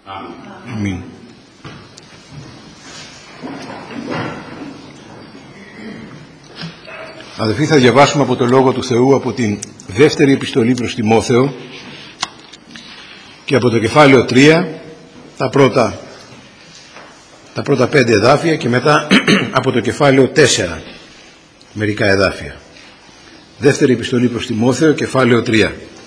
Αμήν. Αδελφοί, θα διαβάσουμε από το Λόγο του Θεού από την δεύτερη επιστολή προς Τιμόθεο και από το κεφάλαιο 3 τα πρώτα 5 εδάφια και μετά από το κεφάλαιο 4 μερικά εδάφια. Δεύτερη επιστολή προς Τιμόθεο, κεφάλαιο 3.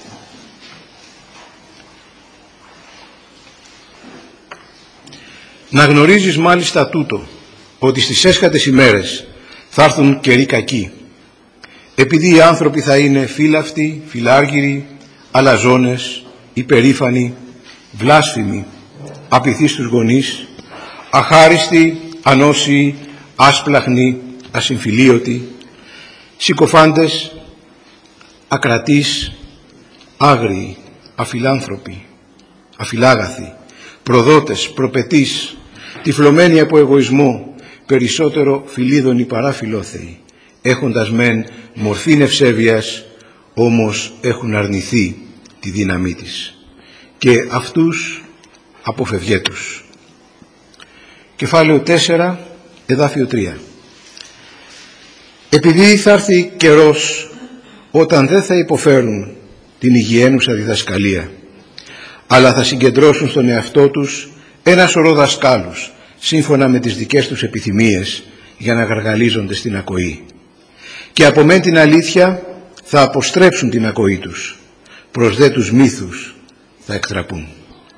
Να γνωρίζεις μάλιστα τούτο, ότι στις έσχατες ημέρες θα έρθουν καιροί κακοί, επειδή οι άνθρωποι θα είναι φύλαυτοι, φιλάργυροι, αλαζόνες, υπερήφανοι, βλάσφημοι, απειθείς στους γονείς, αχάριστοι, ανώσιοι, άσπλαχνοι, ασυμφιλίωτοι, συκοφάντες, ακρατείς, άγριοι, αφιλάνθρωποι, αφιλάγαθοι, προδότες, προπετείς, τυφλωμένοι από εγωισμό, περισσότερο φιλίδωνοι παρά φιλόθεοι, έχοντας μεν μορφήν ευσέβειας, όμως έχουν αρνηθεί τη δύναμή της, και αυτούς αποφευγέτους. Κεφάλαιο 4, εδάφιο 3. Επειδή θα έρθει καιρός όταν δεν θα υποφέρουν την υγιαίνουσα διδασκαλία, αλλά θα συγκεντρώσουν στον εαυτό τους ένα σωρό δασκάλους σύμφωνα με τις δικές τους επιθυμίες για να γαργαλίζονται στην ακοή, και από μεν την αλήθεια θα αποστρέψουν την ακοή τους, προς δε τους μύθους θα εκτραπούν.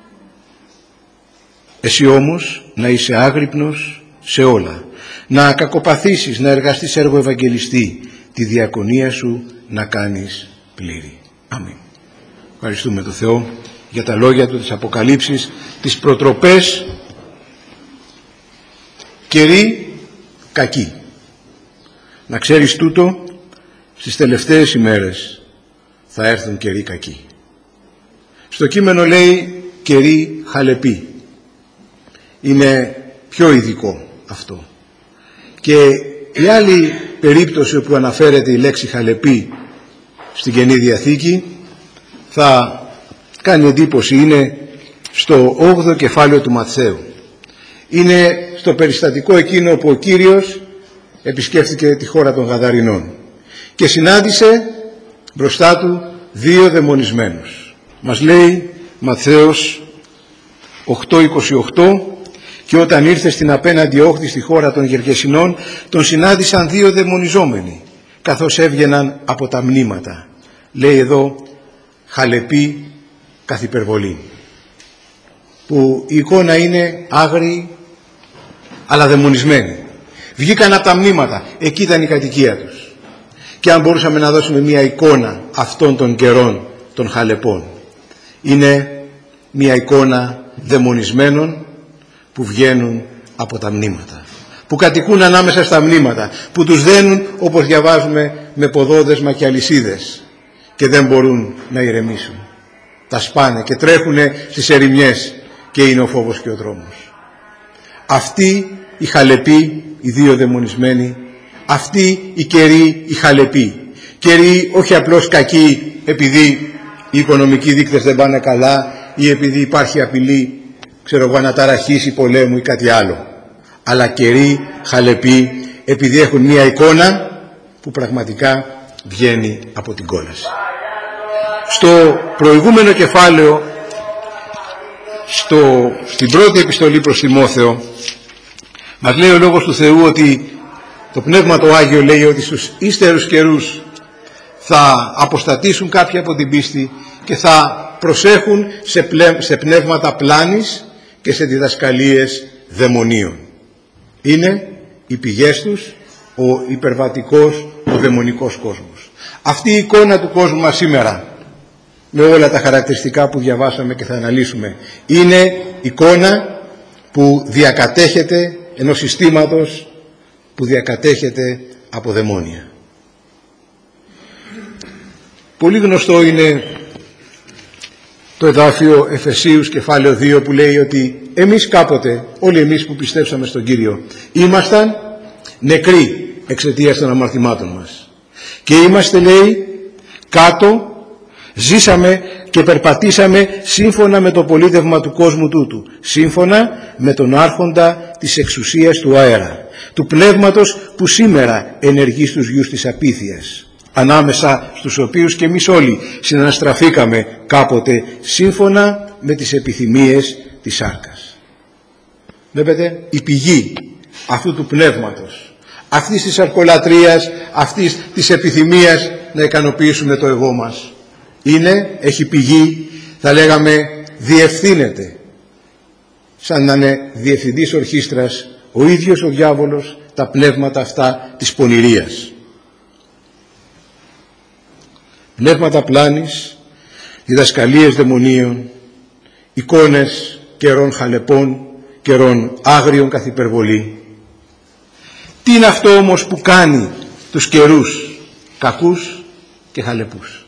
Εσύ όμως να είσαι άγρυπνος σε όλα, να κακοπαθήσεις, να εργαστείς έργο ευαγγελιστή, τη διακονία σου να κάνεις πλήρη. Αμήν. Ευχαριστούμε τον Θεό για τα λόγια του, τις αποκαλύψεις, τις προτροπές. Καιροί κακοί. Να ξέρεις τούτο, στις τελευταίες ημέρες θα έρθουν καιροί κακοί. Στο κείμενο λέει καιροί χαλεποί. Είναι πιο ειδικό αυτό. Και η άλλη περίπτωση όπου αναφέρεται η λέξη χαλεπή στην Καινή Διαθήκη θα κάνει εντύπωση, είναι στο 8ο κεφάλαιο του Ματθαίου. Είναι στο περιστατικό εκείνο που ο Κύριος επισκέφθηκε τη χώρα των Γαδαρινών και συνάντησε μπροστά του 2 δαιμονισμένους. Μας λέει Ματθαίος 8:28, και όταν ήρθε στην απέναντι όχθη στη χώρα των Γεργεσινών, τον συνάντησαν 2 δαιμονιζόμενοι, καθώς έβγαιναν από τα μνήματα. Λέει εδώ χαλεποί καθ' υπερβολή, που η εικόνα είναι άγριοι αλλά δαιμονισμένοι. Βγήκαν από τα μνήματα, εκεί ήταν η κατοικία τους. Και αν μπορούσαμε να δώσουμε μια εικόνα αυτών των καιρών των χαλεπών, είναι μια εικόνα δαιμονισμένων που βγαίνουν από τα μνήματα, που κατοικούν ανάμεσα στα μνήματα, που τους δένουν, όπως διαβάζουμε, με ποδόδεσμα και αλυσίδες και δεν μπορούν να ηρεμήσουν. Τα σπάνε και τρέχουν στις ερημιές και είναι ο φόβος και ο δρόμος. Αυτοί οι χαλεποί, οι 2 δαιμονισμένοι, αυτοί οι καιροί οι χαλεποί. Καιροί όχι απλώς κακοί επειδή οι οικονομικοί δείκτες δεν πάνε καλά ή επειδή υπάρχει απειλή, αναταραχής ή πολέμου ή κάτι άλλο, αλλά καιροί χαλεποί επειδή έχουν μια εικόνα που πραγματικά βγαίνει από την κόλαση. Στο προηγούμενο κεφάλαιο, στην πρώτη επιστολή προς Τιμόθεο, μας λέει ο Λόγος του Θεού ότι το Πνεύμα το Άγιο λέει ότι στους ύστερους καιρούς θα αποστατήσουν κάποιοι από την πίστη και θα προσέχουν σε πνεύματα πλάνης και σε διδασκαλίες δαιμονίων. Είναι οι πηγές τους ο υπερβατικός, ο δαιμονικός κόσμος. Αυτή η εικόνα του κόσμου μας σήμερα, με όλα τα χαρακτηριστικά που διαβάσαμε και θα αναλύσουμε, είναι εικόνα που διακατέχεται ενός συστήματος που διακατέχεται από δαιμόνια. Πολύ γνωστό είναι το εδάφιο Εφεσίους κεφάλαιο 2 που λέει ότι εμείς κάποτε, όλοι εμείς που πιστέψαμε στον Κύριο, ήμασταν νεκροί εξαιτίας των αμαρτημάτων μας και είμαστε, λέει, κάτω, ζήσαμε και περπατήσαμε σύμφωνα με το πολίτευμα του κόσμου τούτου, σύμφωνα με τον άρχοντα της εξουσίας του αέρα, του πνεύματος που σήμερα ενεργεί στους γιους της απίθειας, ανάμεσα στους οποίους και εμείς όλοι συναναστραφήκαμε κάποτε σύμφωνα με τις επιθυμίες της σάρκας. Βλέπετε, η πηγή αυτού του πνεύματος, αυτής της αρκολατρίας, αυτής της επιθυμίας να ικανοποιήσουμε το εγώ μας, έχει πηγή, θα λέγαμε διευθύνεται, σαν να είναι διευθυντής ορχήστρας ο ίδιος ο διάβολος, τα πνεύματα αυτά της πονηρίας. Πνεύματα πλάνης, διδασκαλίες δαιμονίων, εικόνες καιρών χαλεπών, καιρών άγριων καθ' υπερβολή. Τι είναι αυτό όμως που κάνει τους καιρούς κακούς και χαλεπούς?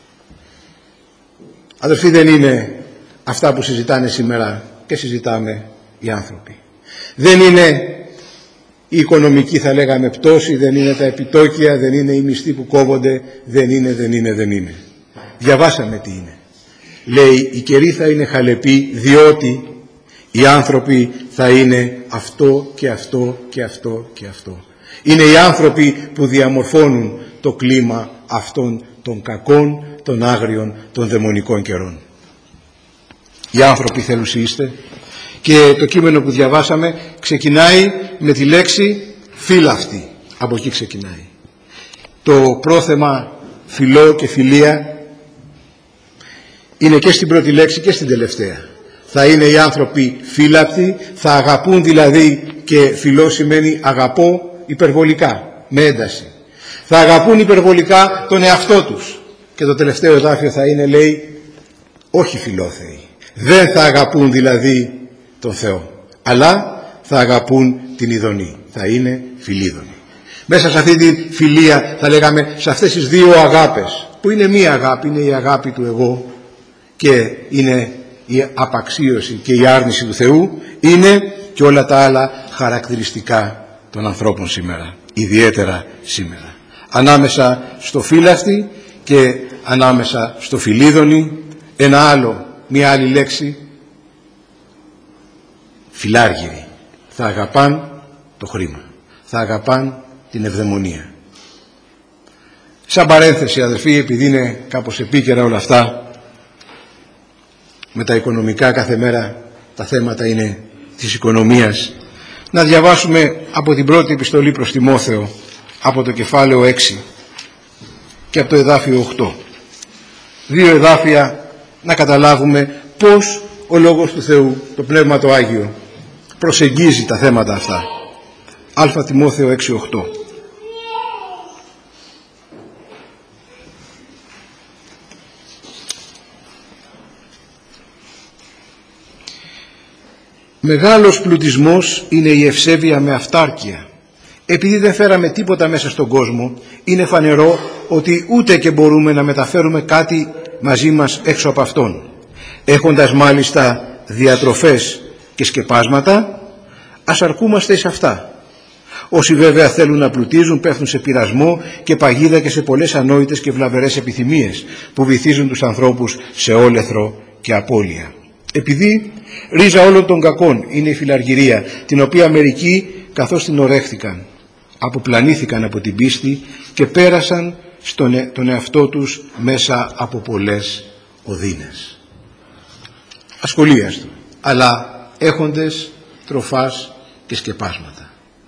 Αδελφοί, δεν είναι αυτά που συζητάνε σήμερα και συζητάμε οι άνθρωποι. Δεν είναι η οικονομική, θα λέγαμε, πτώση, δεν είναι τα επιτόκια, δεν είναι οι μισθοί που κόβονται, δεν είναι. Διαβάσαμε τι είναι. Λέει, οι καιροί θα είναι χαλεποί διότι οι άνθρωποι θα είναι αυτό και αυτό και αυτό και αυτό. Είναι οι άνθρωποι που διαμορφώνουν το κλίμα αυτών των κακών, των άγριων, των δαιμονικών καιρών. Οι άνθρωποι θελουσίστε, και το κείμενο που διαβάσαμε ξεκινάει με τη λέξη φύλαυτη. Από εκεί ξεκινάει. Το πρόθεμα φιλό και φιλία είναι και στην πρώτη λέξη και στην τελευταία. Θα είναι οι άνθρωποι φύλαυτοι, θα αγαπούν δηλαδή, και φιλό σημαίνει αγαπώ υπερβολικά, με ένταση. Θα αγαπούν υπερβολικά τον εαυτό τους. Και το τελευταίο εδάφιο θα είναι, λέει, όχι φιλόθεοι. Δεν θα αγαπούν δηλαδή τον Θεό, αλλά θα αγαπούν την ειδονή. Θα είναι φιλίδωνοι. Μέσα σε αυτή τη φιλία, θα λέγαμε, σε αυτές τις δύο αγάπες, που είναι μία αγάπη, είναι η αγάπη του εγώ και είναι η απαξίωση και η άρνηση του Θεού, είναι και όλα τα άλλα χαρακτηριστικά των ανθρώπων σήμερα, ιδιαίτερα σήμερα. Ανάμεσα στο φύλαυτη και ανάμεσα στο φιλίδωνη, μία άλλη λέξη, φιλάργυροι. Θα αγαπάν το χρήμα, θα αγαπάν την ευδαιμονία. Σαν παρένθεση, αδελφοί, επειδή είναι κάπως επίκαιρα όλα αυτά με τα οικονομικά, κάθε μέρα τα θέματα είναι της οικονομίας, να διαβάσουμε από την πρώτη επιστολή προς Τιμόθεο, από το κεφάλαιο 6 και από το εδάφιο 8. Δύο εδάφια να καταλάβουμε πώς ο Λόγος του Θεού, το Πνεύμα το Άγιο, προσεγγίζει τα θέματα αυτά. Α Τιμόθεο 6-8. Μεγάλος πλουτισμός είναι η ευσέβεια με αυτάρκεια. Επειδή δεν φέραμε τίποτα μέσα στον κόσμο, είναι φανερό ότι ούτε και μπορούμε να μεταφέρουμε κάτι μαζί μας έξω από αυτόν. Έχοντας μάλιστα διατροφές και σκεπάσματα, ας αρκούμαστε σε αυτά. Όσοι βέβαια θέλουν να πλουτίζουν πέφτουν σε πειρασμό και παγίδα και σε πολλές ανόητες και βλαβερές επιθυμίες που βυθίζουν τους ανθρώπους σε όλεθρο και απώλεια. Επειδή ρίζα όλων των κακών είναι η φιλαργυρία, την οποία μερικοί καθώς την ορέχθηκαν, αποπλανήθηκαν από την πίστη και πέρασαν τον εαυτό τους μέσα από πολλές οδύνες. Ασχολίαστο, αλλά έχοντες τροφάς και σκεπάσματα.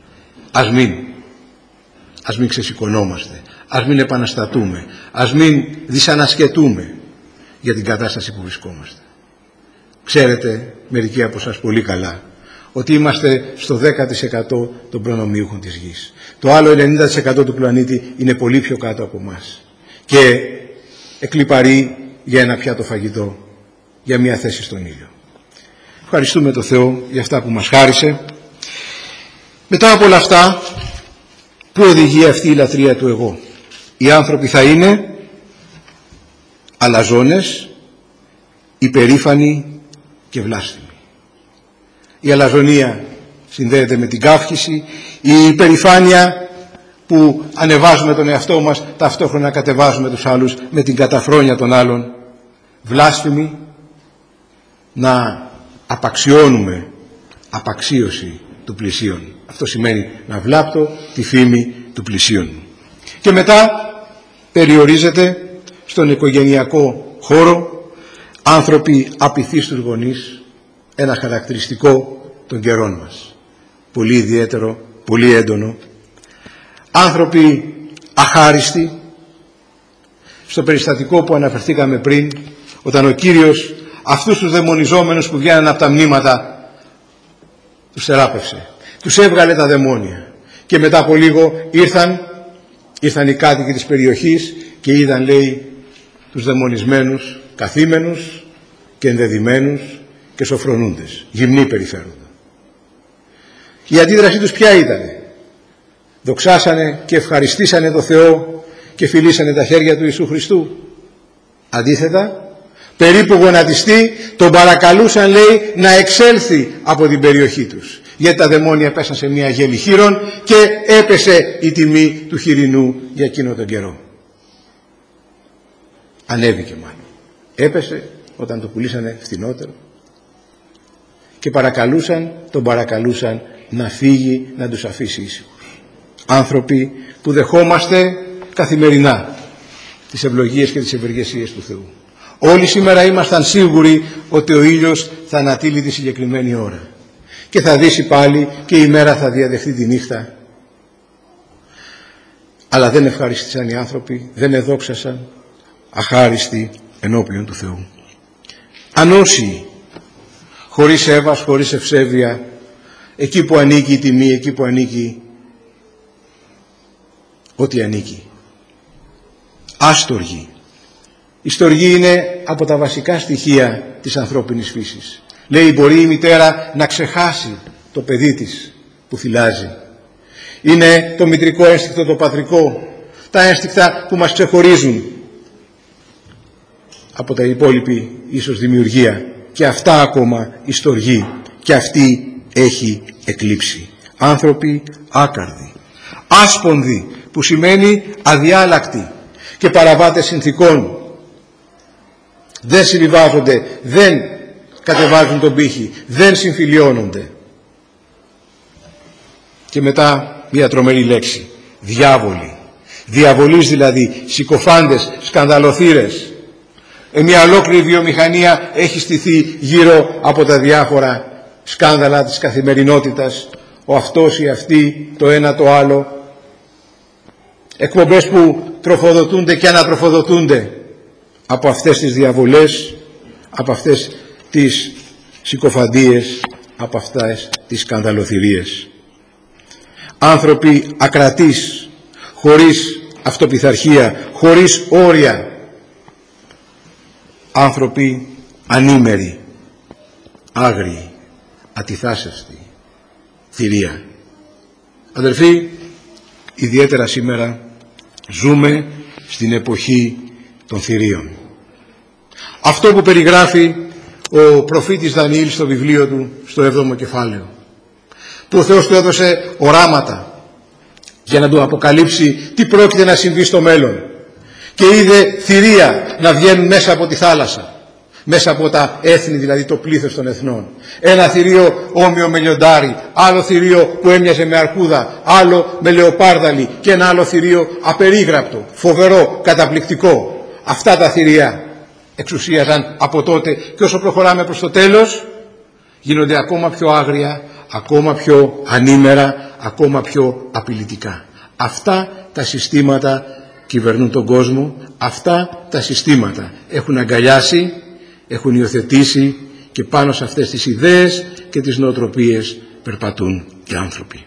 Ας μην ξεσηκωνόμαστε, ας μην επαναστατούμε, ας μην δυσανασκετούμε για την κατάσταση που βρισκόμαστε. Ξέρετε, μερικοί από εσάς πολύ καλά, ότι είμαστε στο 10% των προνομιούχων της γης. Το άλλο 90% του πλανήτη είναι πολύ πιο κάτω από εμάς και εκλιπαρεί για ένα πιάτο φαγητό, για μια θέση στον ήλιο. Ευχαριστούμε τον Θεό για αυτά που μας χάρισε. Μετά από όλα αυτά, πού οδηγεί αυτή η λατρεία του εγώ? Οι άνθρωποι θα είναι αλαζόνες, υπερήφανοι και βλάσφημοι. Η αλαζονία συνδέεται με την κάφχηση, η υπερηφάνεια που ανεβάζουμε τον εαυτό μας, ταυτόχρονα κατεβάζουμε τους άλλους με την καταφρόνια των άλλων, βλάσφημοι, να απαξιώνουμε απαξίωση του πλησίον. Αυτό σημαίνει να βλάπτω τη φήμη του πλησίον. Και μετά περιορίζεται στον οικογενειακό χώρο, άνθρωποι απειθείς στους γονείς, ένα χαρακτηριστικό των καιρών μας. Πολύ ιδιαίτερο, πολύ έντονο. Άνθρωποι αχάριστοι, στο περιστατικό που αναφερθήκαμε πριν, όταν ο Κύριος αυτούς τους δαιμονιζόμενους που βγαίναν από τα μνήματα τους θεράπευσε, τους έβγαλε τα δαιμόνια, και μετά από λίγο ήρθαν οι κάτοικοι της περιοχής και είδαν, λέει, τους δαιμονισμένους καθήμενους και ενδεδειμένους και σοφρονούντες, γυμνοί περιφέρονται. Η αντίδρασή τους ποια ήτανε? Δοξάσανε και ευχαριστήσανε το Θεό και φιλήσανε τα χέρια του Ιησού Χριστού. Αντίθετα, περίπου γονατιστοί, τον παρακαλούσαν, λέει, να εξέλθει από την περιοχή τους, γιατί τα δαιμόνια πέσαν σε μια γέλη χείρων και έπεσε η τιμή του χοιρινού για εκείνο τον καιρό. Ανέβηκε μάλλον. Έπεσε όταν το πουλήσανε φθηνότερο και τον παρακαλούσαν να φύγει, να τους αφήσει ήσυχους. Άνθρωποι που δεχόμαστε καθημερινά τις ευλογίες και τις ευεργεσίες του Θεού. Όλοι σήμερα ήμασταν σίγουροι ότι ο ήλιος θα ανατείλει τη συγκεκριμένη ώρα και θα δύσει πάλι και η μέρα θα διαδεχθεί τη νύχτα. Αλλά δεν ευχαριστήσαν οι άνθρωποι, δεν εδόξασαν, αχάριστοι ενώπιον του Θεού. Ανώσιοι, χωρίς έβας, χωρίς ευσέβεια, εκεί που ανήκει η τιμή, εκεί που ανήκει ό,τι ανήκει. Άστοργοι. Η στοργή είναι από τα βασικά στοιχεία της ανθρώπινης φύσης. Λέει, μπορεί η μητέρα να ξεχάσει το παιδί της που θυλάζει. Είναι το μητρικό ένστικτο, το πατρικό, τα ένστικτα που μας ξεχωρίζουν από τα υπόλοιπη ίσως δημιουργία. Και αυτά ακόμα η στοργή, και αυτή έχει εκλείψει. Άνθρωποι άκαρδοι, άσπονδοι, που σημαίνει αδιάλακτοι και παραβάτες συνθηκών. Δεν συμβιβάζονται, δεν κατεβάζουν τον πύχη, δεν συμφιλιώνονται. Και μετά μια τρομερή λέξη, διάβολοι. Διαβολείς δηλαδή, συκοφάντες, σκανδαλοθύρες. Μια ολόκληρη βιομηχανία έχει στηθεί γύρω από τα διάφορα σκάνδαλα της καθημερινότητας, ο αυτός ή αυτή, το ένα το άλλο. Εκπομπές που τροφοδοτούνται και ανατροφοδοτούνται από αυτές τις διαβολές, από αυτές τις συκοφαντίες, από αυτές τις σκανδαλοθυρίες. Άνθρωποι ακρατείς, χωρίς αυτοπιθαρχία, χωρίς όρια. Άνθρωποι ανήμεροι, άγριοι, ατιθάσευτοι, θηρία. Αδελφοί, ιδιαίτερα σήμερα ζούμε στην εποχή των θηρίων. Αυτό που περιγράφει ο προφήτης Δανιήλ στο βιβλίο του, στο 7ο κεφάλαιο, που ο Θεός του έδωσε οράματα για να του αποκαλύψει τι πρόκειται να συμβεί στο μέλλον, και είδε θηρία να βγαίνουν μέσα από τη θάλασσα, μέσα από τα έθνη, δηλαδή το πλήθος των εθνών. Ένα θηρίο όμοιο με λιοντάρι, άλλο θηρίο που έμοιαζε με αρκούδα, άλλο με λεοπάρδαλι και ένα άλλο θηρίο απερίγραπτο, φοβερό, καταπληκτικό. Αυτά τα θηρία εξουσίαζαν από τότε, και όσο προχωράμε προς το τέλος γίνονται ακόμα πιο άγρια, ακόμα πιο ανήμερα, ακόμα πιο απειλητικά. Αυτά τα συστήματα κυβερνούν τον κόσμο, αυτά τα συστήματα έχουν αγκαλιάσει, έχουν υιοθετήσει, και πάνω σε αυτές τις ιδέες και τις νοοτροπίες περπατούν οι άνθρωποι.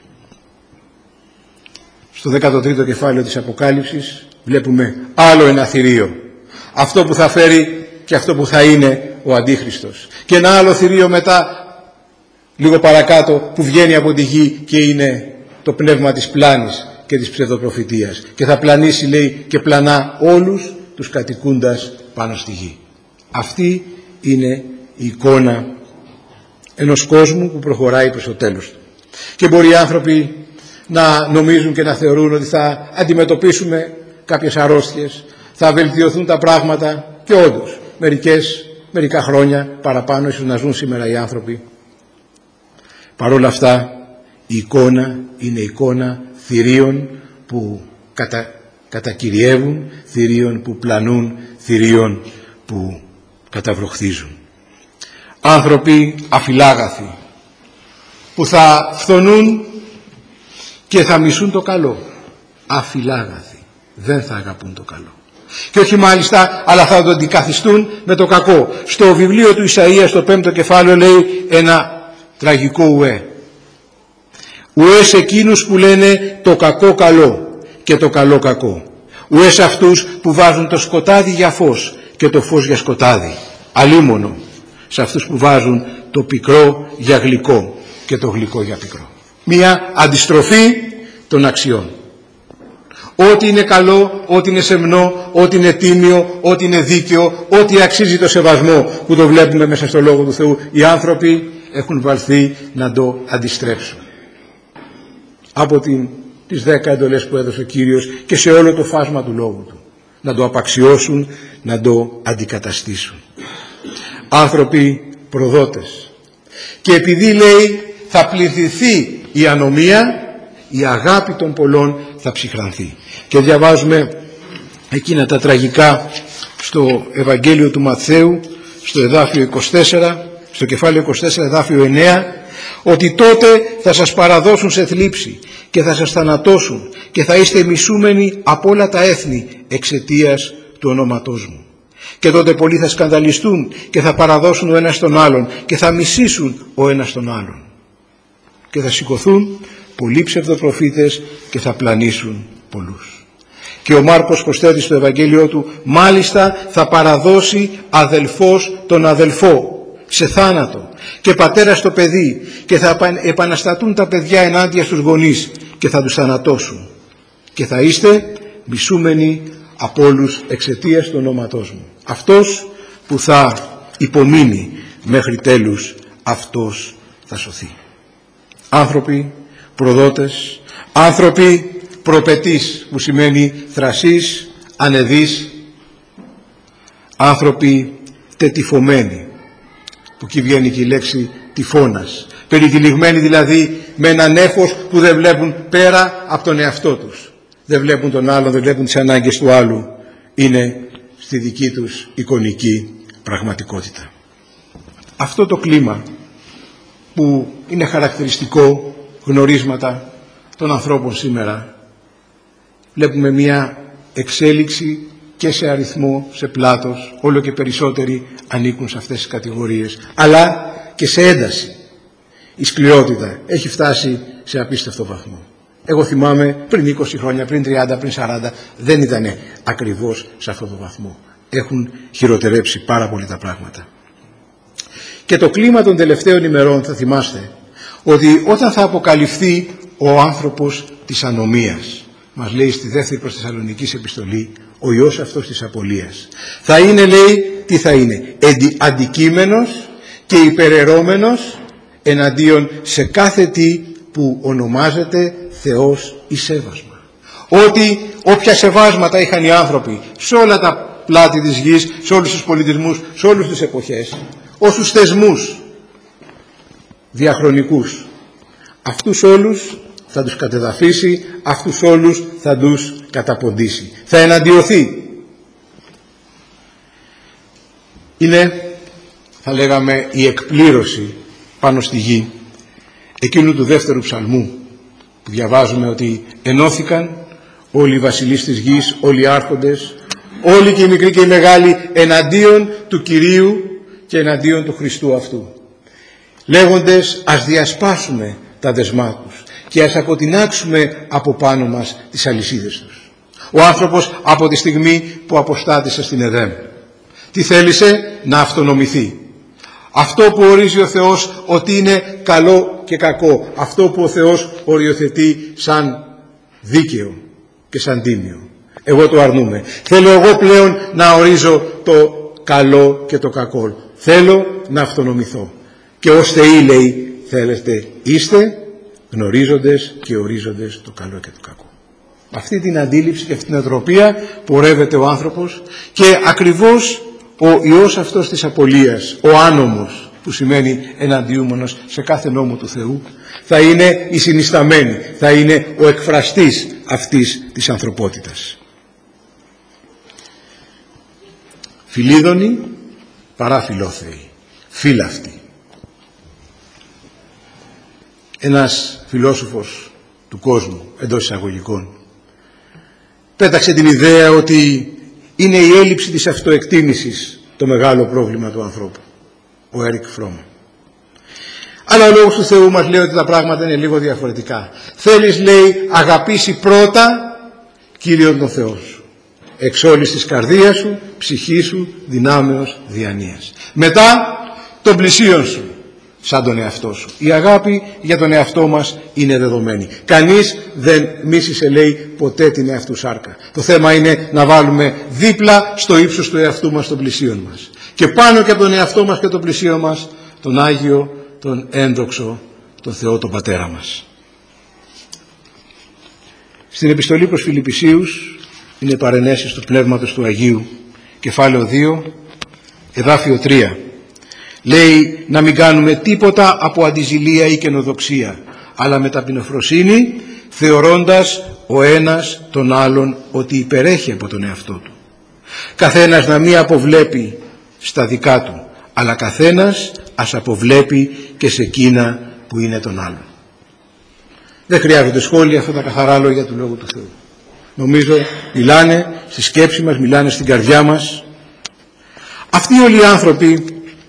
Στο 13ο κεφάλαιο της Αποκάλυψης βλέπουμε άλλο ένα θηρίο, αυτό που θα φέρει και αυτό που θα είναι ο Αντίχριστος, και ένα άλλο θηρίο μετά λίγο παρακάτω που βγαίνει από τη γη και είναι το πνεύμα της πλάνης και της ψευδοπροφητείας, και θα πλανήσει, λέει, και πλανά όλους τους κατοικούντας πάνω στη γη. Αυτή είναι η εικόνα ενός κόσμου που προχωράει προς το τέλος του. Και μπορεί οι άνθρωποι να νομίζουν και να θεωρούν ότι θα αντιμετωπίσουμε κάποιες αρρώστιες, θα βελτιωθούν τα πράγματα, και όντως μερικά χρόνια παραπάνω ίσως να ζουν σήμερα οι άνθρωποι. Παρ' όλα αυτά η εικόνα είναι εικόνα θηρίων που κατακυριεύουν, θηρίων που πλανούν, θηρίων που καταβροχθίζουν. Άνθρωποι αφιλάγαθοι που θα φθονούν και θα μισούν το καλό. Αφιλάγαθοι, δεν θα αγαπούν το καλό. Και όχι μάλιστα, αλλά θα το αντικαθιστούν με το κακό. Στο βιβλίο του Ισαΐα, στο 5ο κεφάλαιο, λέει ένα τραγικό ουέ. Ουέ σε εκείνους που λένε το κακό καλό και το καλό κακό. Ουέ σε αυτούς που βάζουν το σκοτάδι για φως και το φως για σκοτάδι. Αλίμονο σε αυτούς που βάζουν το πικρό για γλυκό και το γλυκό για πικρό. Μία αντιστροφή των αξιών. Ό,τι είναι καλό, ό,τι είναι σεμνό, ό,τι είναι τίμιο, ό,τι είναι δίκαιο, ό,τι αξίζει το σεβασμό που το βλέπουμε μέσα στο Λόγο του Θεού, οι άνθρωποι έχουν βαλθεί να το αντιστρέψουν. Από τις 10 εντολές που έδωσε ο Κύριος και σε όλο το φάσμα του Λόγου Του. Να το απαξιώσουν, να το αντικαταστήσουν. Άνθρωποι προδότες. Και επειδή λέει θα πληθυνθεί η ανομία, η αγάπη των πολλών θα ψυχρανθεί. Και διαβάζουμε εκείνα τα τραγικά στο Ευαγγέλιο του Ματθαίου, στο εδάφιο 24, στο κεφάλαιο 24, εδάφιο 9, ότι τότε θα σας παραδώσουν σε θλίψη και θα σας θανατώσουν και θα είστε μισούμενοι από όλα τα έθνη εξαιτίας του ονόματός μου. Και τότε πολλοί θα σκανδαλιστούν και θα παραδώσουν ο ένας τον άλλον και θα μισήσουν ο ένας τον άλλον. Και θα σηκωθούν πολλοί ψευδοπροφήτες και θα πλανήσουν πολλούς. Και ο Μάρκος προσθέτει στο Ευαγγέλιο του, μάλιστα θα παραδώσει αδελφός τον αδελφό σε θάνατο και πατέρα στο παιδί και θα επαναστατούν τα παιδιά ενάντια στους γονείς και θα τους θανατώσουν. Και θα είστε μισούμενοι από όλους εξαιτίας του ονόματός μου. Αυτός που θα υπομείνει μέχρι τέλους, αυτός θα σωθεί. Άνθρωποι προδότες, άνθρωποι προπετείς, που σημαίνει θρασείς, ανεδείς, άνθρωποι τετυφωμένοι, που εκεί βγαίνει και η λέξη τυφώνας, περιτυλιγμένοι δηλαδή με ένα νέφος που δεν βλέπουν πέρα από τον εαυτό τους, δεν βλέπουν τον άλλον, δεν βλέπουν τις ανάγκες του άλλου, είναι στη δική τους εικονική πραγματικότητα. Αυτό το κλίμα που είναι χαρακτηριστικό γνωρίσματα των ανθρώπων σήμερα, βλέπουμε μια εξέλιξη και σε αριθμό, σε πλάτος, όλο και περισσότεροι ανήκουν σε αυτές τις κατηγορίες, αλλά και σε ένταση. Η σκληρότητα έχει φτάσει σε απίστευτο βαθμό. Εγώ θυμάμαι πριν 20 χρόνια, πριν 30, πριν 40, δεν ήταν ακριβώς σε αυτό το βαθμό. Έχουν χειροτερέψει πάρα πολύ τα πράγματα. Και το κλίμα των τελευταίων ημερών, θα θυμάστε, ότι όταν θα αποκαλυφθεί ο άνθρωπος της ανομίας, μας λέει στη δεύτερη προς Θεσσαλονικής επιστολή, ο Υιός αυτός της απολίας, θα είναι, λέει, τι θα είναι, αντικείμενος και υπεραιρώμενος εναντίον σε κάθε τι που ονομάζεται Θεός ή σέβασμα. Ότι όποια σεβάσματα είχαν οι άνθρωποι σε όλα τα πλάτη της γης, σε όλους τους πολιτισμούς, σε όλες τις εποχές, όσους θεσμούς διαχρονικούς, αυτούς όλους θα τους κατεδαφίσει, αυτούς όλους θα τους καταποντήσει, θα εναντιωθεί. Είναι, θα λέγαμε, η εκπλήρωση πάνω στη γη εκείνου του δεύτερου ψαλμού που διαβάζουμε, ότι ενώθηκαν όλοι οι βασιλείς της γης, όλοι οι άρχοντες, όλοι και οι μικροί και οι μεγάλοι εναντίον του Κυρίου και εναντίον του Χριστού αυτού, λέγοντες ας διασπάσουμε τα δεσμά τους και ας αποτινάξουμε από πάνω μας τις αλυσίδες τους. Ο άνθρωπος από τη στιγμή που αποστάτησε στην Εδέμ, τι θέλησε? Να αυτονομηθεί. Αυτό που ορίζει ο Θεός ότι είναι καλό και κακό, αυτό που ο Θεός οριοθετεί σαν δίκαιο και σαν τίμιο, εγώ το αρνούμαι. Θέλω εγώ πλέον να ορίζω το καλό και το κακό. Θέλω να αυτονομηθώ. Και ως θεοί, λέει, θέλετε, είστε γνωρίζοντες και ορίζοντες το καλό και το κακό. Αυτή την αντίληψη και αυτή την οτροπία πορεύεται ο άνθρωπος, και ακριβώς ο ιός αυτός της απολίας, ο άνομος, που σημαίνει εναντιούμενος σε κάθε νόμο του Θεού, θα είναι η συνισταμένη, θα είναι ο εκφραστής αυτής της ανθρωπότητας. Φιλίδωνοι παρά φιλόθεοι, φύλαυτοι. Ένας φιλόσοφος του κόσμου, εντός εισαγωγικών, πέταξε την ιδέα ότι είναι η έλλειψη της αυτοεκτίμησης το μεγάλο πρόβλημα του ανθρώπου, ο Έρικ Φρόμ. Αλλά ο λόγος του Θεού μας λέει ότι τα πράγματα είναι λίγο διαφορετικά. Θέλεις, λέει, αγαπήσει πρώτα Κύριον τον Θεό σου, εξ όλης της καρδίας σου, ψυχής σου, δυνάμεως, διανοίας. Μετά τον πλησίον σου, σαν τον εαυτό σου. Η αγάπη για τον εαυτό μας είναι δεδομένη. Κανείς δεν μίσησε, λέει, ποτέ την εαυτού σάρκα. Το θέμα είναι να βάλουμε δίπλα στο ύψος του εαυτού μας τον πλησίον μας. Και πάνω και από τον εαυτό μας και τον πλησίον μας, τον Άγιο, τον ένδοξο, τον Θεό, τον Πατέρα μας. Στην επιστολή προς Φιλιππισίους είναι παρενέσεις του Πνεύματος του Αγίου, κεφάλαιο 2, εδάφιο 3. Λέει να μην κάνουμε τίποτα από αντιζηλία ή καινοδοξία, αλλά με ταπεινοφροσύνη, θεωρώντας ο ένας τον άλλον ότι υπερέχει από τον εαυτό του. Καθένας να μην αποβλέπει στα δικά του, αλλά καθένας ας αποβλέπει και σε εκείνα που είναι τον άλλον. Δεν χρειάζονται σχόλια αυτά τα καθαρά λόγια του Λόγου του Θεού. Νομίζω μιλάνε στη σκέψη μας, μιλάνε στην καρδιά μας. Αυτοί όλοι οι άνθρωποι,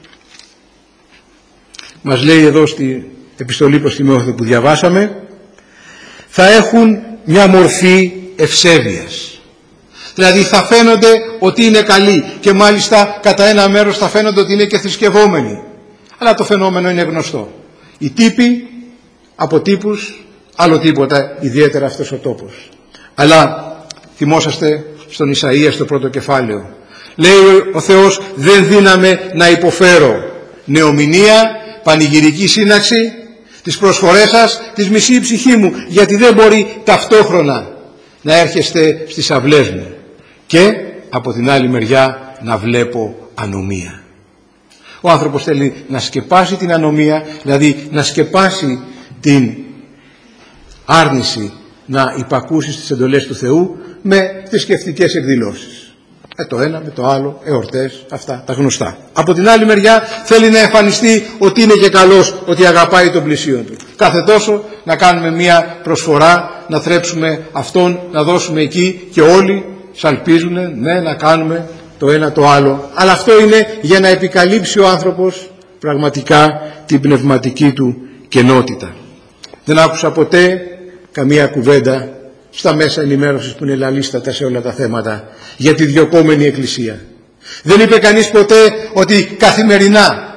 μας λέει εδώ στη επιστολή προς Τιμόθεο που διαβάσαμε, θα έχουν μια μορφή ευσέβειας. Δηλαδή θα φαίνονται ότι είναι καλοί και μάλιστα κατά ένα μέρος θα φαίνονται ότι είναι και θρησκευόμενοι. Αλλά το φαινόμενο είναι γνωστό. Οι τύποι από τύπους, άλλο τίποτα, ιδιαίτερα αυτός ο τόπος. Αλλά θυμόσαστε στον Ισαΐα στο πρώτο κεφάλαιο. Λέει ο Θεός, δεν δύναμε να υποφέρω νεομηνία, πανηγυρική σύναξη, τις προσφορές σας, της μισή η ψυχή μου, γιατί δεν μπορεί ταυτόχρονα να έρχεστε στις αυλές μου και από την άλλη μεριά να βλέπω ανομία. Ο άνθρωπος θέλει να σκεπάσει την ανομία, δηλαδή να σκεπάσει την άρνηση να υπακούσει στις εντολές του Θεού με θρησκευτικές εκδηλώσεις. Το ένα με το άλλο, εορτές, αυτά τα γνωστά. Από την άλλη μεριά θέλει να εμφανιστεί ότι είναι και καλός, ότι αγαπάει τον πλησίον του. Κάθε τόσο να κάνουμε μια προσφορά, να θρέψουμε αυτόν, να δώσουμε εκεί και όλοι σαλπίζουν, ναι, να κάνουμε το ένα το άλλο. Αλλά αυτό είναι για να επικαλύψει ο άνθρωπος πραγματικά την πνευματική του κενότητα. Δεν άκουσα ποτέ καμία κουβέντα στα μέσα ενημέρωσης που είναι λαλίστατα σε όλα τα θέματα για τη διωκόμενη εκκλησία. Δεν είπε κανείς ποτέ ότι καθημερινά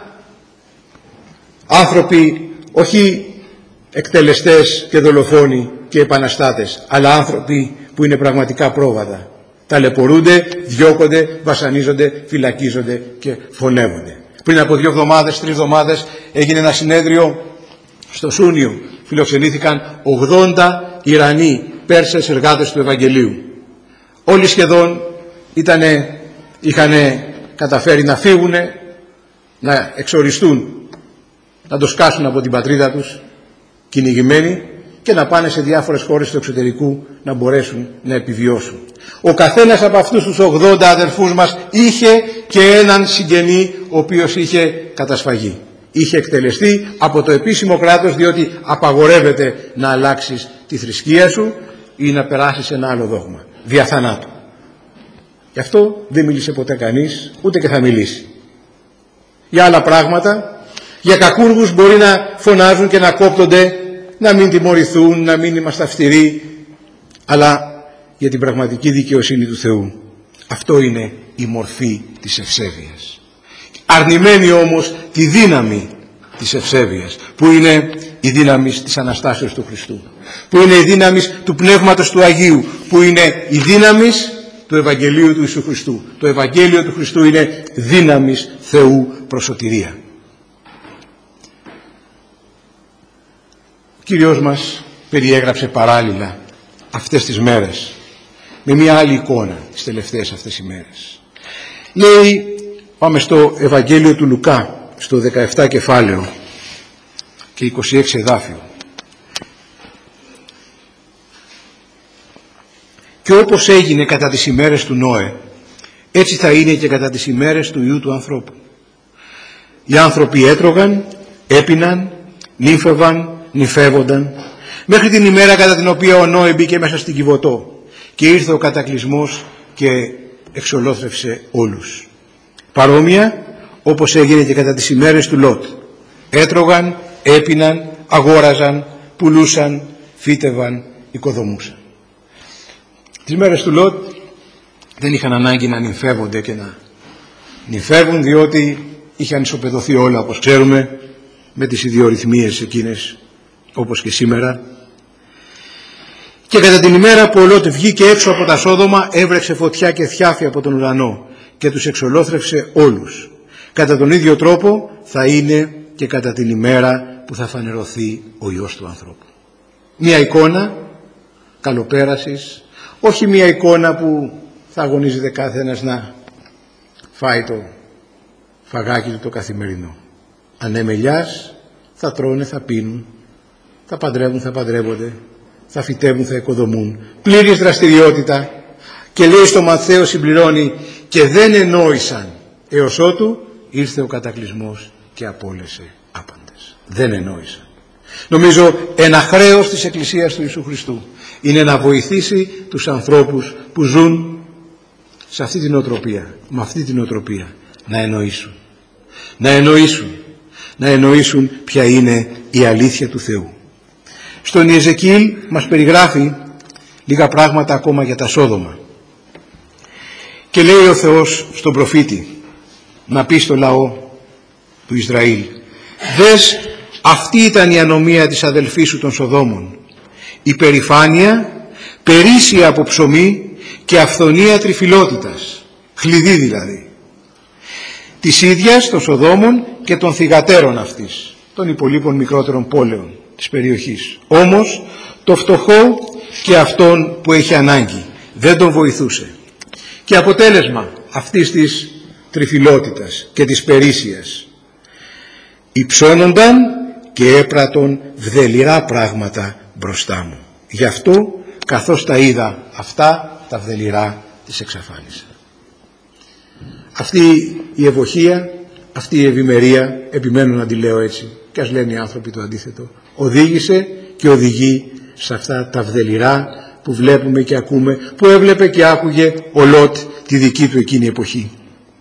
άνθρωποι, όχι εκτελεστές και δολοφόνοι και επαναστάτες, αλλά άνθρωποι που είναι πραγματικά πρόβατα, ταλαιπωρούνται, διώκονται, βασανίζονται, φυλακίζονται και φωνεύονται. Πριν από 2 εβδομάδες, 3 εβδομάδες έγινε ένα συνέδριο στο Σούνιο. Φιλοξενήθηκαν 80 Ιρανοί Πέρσες εργάτες του Ευαγγελίου. Όλοι σχεδόν είχαν καταφέρει να φύγουν, να εξοριστούν, να το σκάσουν από την πατρίδα τους κυνηγημένοι και να πάνε σε διάφορες χώρες του εξωτερικού να μπορέσουν να επιβιώσουν. Ο καθένας από αυτούς τους 80 αδερφούς μας είχε και έναν συγγενή ο οποίος είχε κατασφαγεί. Είχε εκτελεστεί από το επίσημο κράτος, διότι απαγορεύεται να αλλάξεις τη θρησκεία σου ή να περάσεις σε ένα άλλο δόγμα, δια θανάτου. Γι' αυτό δεν μίλησε ποτέ κανείς, ούτε και θα μιλήσει. Για άλλα πράγματα, για κακούργους μπορεί να φωνάζουν και να κόπτονται, να μην τιμωρηθούν, να μην είμαστε αυστηροί, αλλά για την πραγματική δικαιοσύνη του Θεού, αυτό είναι η μορφή της ευσέβειας. Αρνημένη όμως τη δύναμη της ευσέβειας, που είναι η δύναμη της Αναστάσεως του Χριστού, που είναι η δύναμη του Πνεύματος του Αγίου, που είναι η δύναμη του Ευαγγελίου του Ιησού Χριστού. Το Ευαγγέλιο του Χριστού είναι δύναμη Θεού προς σωτηρία. Ο Κύριος μας περιέγραψε παράλληλα αυτές τις μέρες με μια άλλη εικόνα τις τελευταίες αυτές οι μέρες. Λέει Πάμε στο Ευαγγέλιο του Λουκά, στο 17 κεφάλαιο και 26 εδάφιο. Και όπως έγινε κατά τις ημέρες του Νόε, έτσι θα είναι και κατά τις ημέρες του Υιού του ανθρώπου. Οι άνθρωποι έτρωγαν, έπιναν, νύφευαν, νυφεύονταν, μέχρι την ημέρα κατά την οποία ο Νόε μπήκε μέσα στην Κιβωτό και ήρθε ο κατακλυσμός και εξολόθρευσε όλους. Παρόμοια όπως έγινε και κατά τις ημέρες του Λότ. Έτρωγαν, έπιναν, αγόραζαν, πουλούσαν, φύτευαν, οικοδομούσαν. Τις μέρες του Λότ δεν είχαν ανάγκη να νυμφεύονται και να νυμφεύουν, διότι είχαν ισοπεδωθεί όλα, όπως ξέρουμε, με τις ιδιορυθμίες εκείνες, όπως και σήμερα. Και κατά την ημέρα που ο Λότ βγήκε έξω από τα Σόδομα, έβρεξε φωτιά και θιάφη από τον ουρανό και τους εξολόθρευσε όλους. Κατά τον ίδιο τρόπο θα είναι και κατά την ημέρα που θα φανερωθεί ο Υιός του ανθρώπου. Μια εικόνα καλοπέρασης, όχι μια εικόνα που θα αγωνίζεται κάθε ένας να φάει το φαγάκι του το καθημερινό. Ανεμελιάς θα τρώνε, θα πίνουν, θα παντρεύουν, θα παντρεύονται, θα φυτεύουν, θα οικοδομούν. Πλήρης δραστηριότητα. Και λέει στο Ματθαίο, συμπληρώνει, και δεν ενόησαν έως ότου ήρθε ο κατακλυσμός και απόλυσε άπαντες. Δεν ενόησαν. Νομίζω ένα χρέος της Εκκλησίας του Ιησού Χριστού είναι να βοηθήσει τους ανθρώπους που ζουν σε αυτή την οτροπία, με αυτή την οτροπία, να εννοήσουν. Να εννοήσουν ποια είναι η αλήθεια του Θεού. Στον Ιεζεκιήλ μας περιγράφει λίγα πράγματα ακόμα για τα Σόδομα. Και λέει ο Θεός στον προφήτη να πει στο λαό του Ισραήλ, δες, αυτή ήταν η ανομία της αδελφής σου των Σοδόμων, υπερηφάνεια, περίσσια από ψωμί και αυθονία τριφυλότητας, χλειδί δηλαδή, της ίδιας των Σοδόμων και των θυγατέρων αυτής, των υπολείπων μικρότερων πόλεων της περιοχής. Όμως το φτωχό και αυτόν που έχει ανάγκη δεν τον βοηθούσε. Και αποτέλεσμα αυτής της τριφυλότητας και της περίσσιας, υψώνονταν και έπρατον βδελιρά πράγματα μπροστά μου. Γι' αυτό καθώς τα είδα αυτά, τα βδελιρά τις εξαφάνισα. Αυτή η ευοχία, αυτή η ευημερία, επιμένω να τη λέω έτσι, και ας λένε οι άνθρωποι το αντίθετο, οδήγησε και οδηγεί σε αυτά τα βδελιρά που βλέπουμε και ακούμε, που έβλεπε και άκουγε ο Λότ τη δική του εκείνη εποχή.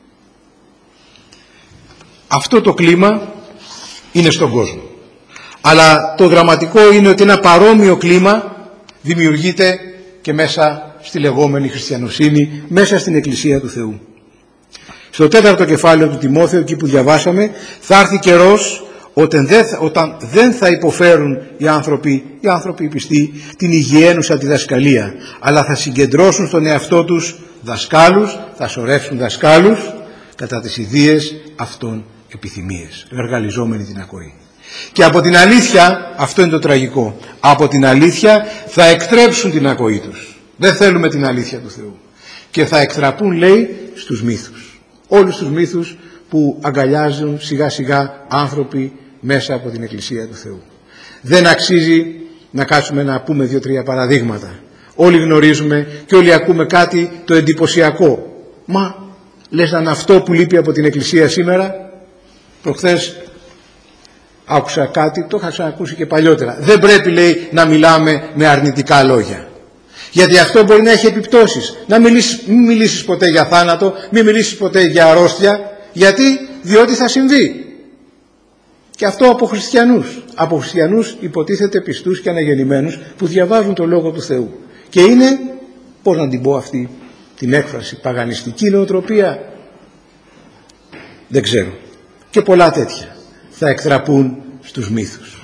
Αυτό το κλίμα είναι στον κόσμο. Αλλά το δραματικό είναι ότι ένα παρόμοιο κλίμα δημιουργείται και μέσα στη λεγόμενη χριστιανοσύνη, μέσα στην Εκκλησία του Θεού. Στο 4ο κεφάλαιο του Τιμόθεου, εκεί που διαβάσαμε, θα έρθει καιρός όταν δεν θα υποφέρουν οι άνθρωποι πιστοί την υγιαίνουσα τη δασκαλία, αλλά θα συγκεντρώσουν στον εαυτό τους δασκάλους, θα σωρεύσουν δασκάλους κατά τις ιδείες αυτών επιθυμίες, εργαλειζόμενοι την ακοή. Και από την αλήθεια, αυτό είναι το τραγικό, από την αλήθεια θα εκτρέψουν την ακοή τους. Δεν θέλουμε την αλήθεια του Θεού. Και θα εκτραπούν, λέει, στους μύθους. Όλους τους μύθους που αγκαλιάζουν σιγά σιγά άνθρωποι μέσα από την Εκκλησία του Θεού. Δεν αξίζει να κάτσουμε να πούμε 2-3 παραδείγματα. Όλοι γνωρίζουμε και όλοι ακούμε κάτι το εντυπωσιακό. Μα λες να είναι αυτό που λείπει από την Εκκλησία σήμερα. Προχθές άκουσα κάτι, το είχα ξανακούσει και παλιότερα. Δεν πρέπει, λέει, να μιλάμε με αρνητικά λόγια. Γιατί αυτό μπορεί να έχει επιπτώσεις. Μην μιλήσεις ποτέ για θάνατο, μην μιλήσεις ποτέ για αρρώστια. Γιατί? Διότι θα συμβεί. Και αυτό από χριστιανούς. Από χριστιανούς υποτίθεται πιστούς και αναγεννημένους που διαβάζουν το Λόγο του Θεού. Και είναι, πώς να την πω αυτή την έκφραση, παγανιστική νοοτροπία. Δεν ξέρω. Και πολλά τέτοια θα εκτραπούν στους μύθους.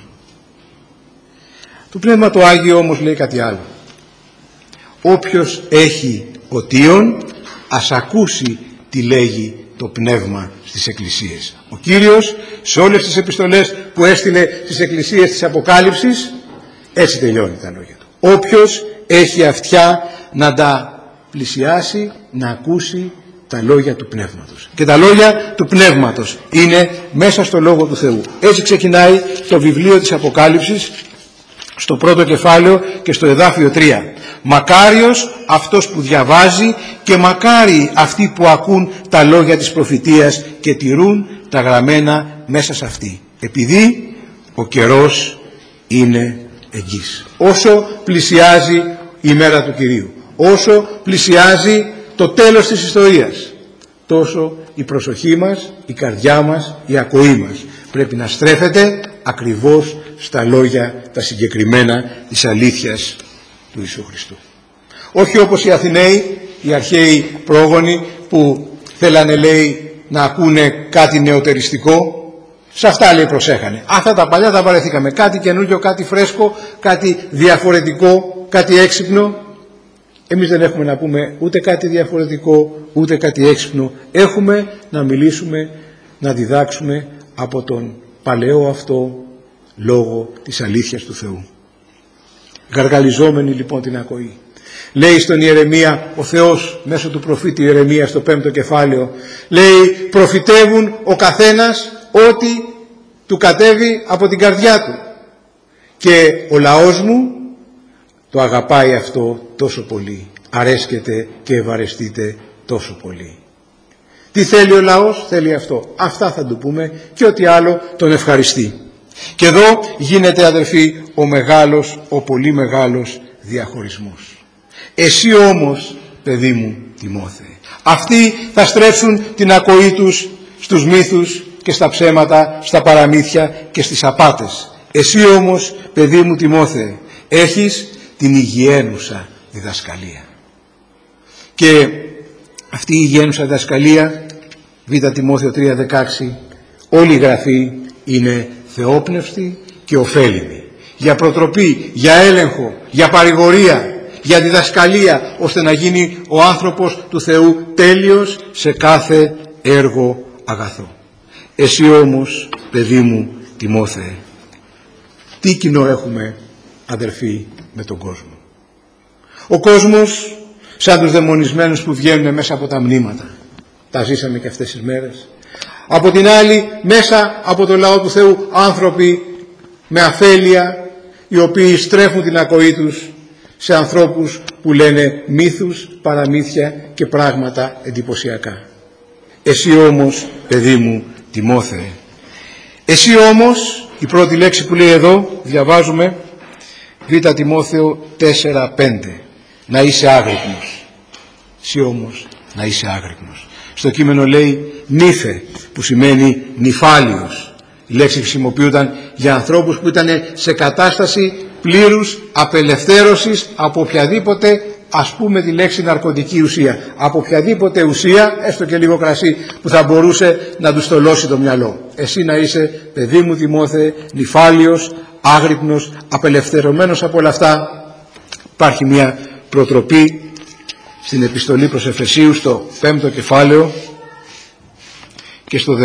Το Πνεύμα το Άγιο όμως λέει κάτι άλλο. Όποιος έχει οτίον, ας ακούσει τι λέγει το Πνεύμα στις εκκλησίες. Ο Κύριος σε όλες τις επιστολές που έστειλε στις εκκλησίες της Αποκάλυψης, έτσι τελειώνει τα λόγια του. Όποιος έχει αυτιά να τα πλησιάσει, να ακούσει τα λόγια του Πνεύματος. Και τα λόγια του Πνεύματος είναι μέσα στο Λόγο του Θεού. Έτσι ξεκινάει το βιβλίο της Αποκάλυψης στο πρώτο κεφάλαιο και στο εδάφιο 3. Μακάριος αυτός που διαβάζει και μακάριοι αυτοί που ακούν τα λόγια της προφητείας και τηρούν τα γραμμένα μέσα σε αυτή. Επειδή ο καιρός είναι εγγύς. Όσο πλησιάζει η μέρα του Κυρίου, όσο πλησιάζει το τέλος της ιστορίας, τόσο η προσοχή μας, η καρδιά μας, η ακοή μας πρέπει να στρέφεται ακριβώς στα λόγια τα συγκεκριμένα της αλήθειας του Ιησού Χριστού. Όχι όπως οι Αθηναίοι, οι αρχαίοι πρόγονοι που θέλανε, λέει, να ακούνε κάτι νεωτεριστικό. Σε αυτά, λέει, προσέχανε. Αυτά τα παλιά τα βαρεθήκαμε. Κάτι καινούργιο, κάτι φρέσκο, κάτι διαφορετικό, κάτι έξυπνο. Εμείς δεν έχουμε να πούμε ούτε κάτι διαφορετικό, ούτε κάτι έξυπνο. Έχουμε να μιλήσουμε, να διδάξουμε από τον παλαιό αυτό λόγο της αλήθειας του Θεού. Γαργαλιζόμενοι λοιπόν την ακοή. Λέει στον Ιερεμία ο Θεός μέσω του προφήτη Ιερεμία στο 5ο κεφάλαιο, λέει, προφητεύουν ο καθένας ό,τι του κατέβει από την καρδιά του, και ο λαός μου το αγαπάει αυτό τόσο πολύ, αρέσκεται και ευαρεστείται τόσο πολύ. Τι θέλει ο λαός? Θέλει αυτό. Αυτά θα του πούμε, και ό,τι άλλο τον ευχαριστεί. Και εδώ γίνεται, αδερφοί, ο μεγάλος, ο πολύ μεγάλος διαχωρισμός. Εσύ όμως, παιδί μου Τιμόθεε, αυτοί θα στρέψουν την ακοή τους στους μύθους και στα ψέματα, στα παραμύθια και στις απάτες. Εσύ όμως, παιδί μου Τιμόθεε, έχεις την υγιαίνουσα διδασκαλία. Και αυτή η υγιαίνουσα διδασκαλία, Β' Τιμόθεο 3:16, όλη η γραφή είναι θεόπνευστη και ωφέλιμη για προτροπή, για έλεγχο, για παρηγορία, για διδασκαλία, ώστε να γίνει ο άνθρωπος του Θεού τέλειος σε κάθε έργο αγαθό. Εσύ όμως, παιδί μου Τιμόθεε, τι κοινό έχουμε, αδερφοί, με τον κόσμο? Ο κόσμος, σαν τους δαιμονισμένους που βγαίνουν μέσα από τα μνήματα, τα ζήσαμε και αυτές τις μέρες. Από την άλλη, μέσα από το λαό του Θεού, άνθρωποι με αφέλεια, οι οποίοι στρέφουν την ακοή τους σε ανθρώπους που λένε μύθους, παραμύθια και πράγματα εντυπωσιακά. Εσύ όμως, παιδί μου Τιμόθεε, εσύ όμως, η πρώτη λέξη που λέει εδώ, διαβάζουμε Β' Τιμόθεο 4:5, να είσαι άγρυπνος. Εσύ όμως να είσαι άγρυπνος. Στο κείμενο λέει νύφε, που σημαίνει νυφάλιος. Η λέξη χρησιμοποιούταν για ανθρώπους που ήταν σε κατάσταση πλήρους απελευθέρωσης από οποιαδήποτε, ας πούμε τη λέξη ναρκωτική ουσία, από οποιαδήποτε ουσία, έστω και λίγο κρασί, που θα μπορούσε να του στολώσει το μυαλό. Εσύ να είσαι, παιδί μου Τιμόθεε, νυφάλιος, άγρυπνος, απελευθερωμένος από όλα αυτά. Υπάρχει μια προτροπή στην επιστολή προς Εφεσίους στο 5ο κεφάλαιο και στο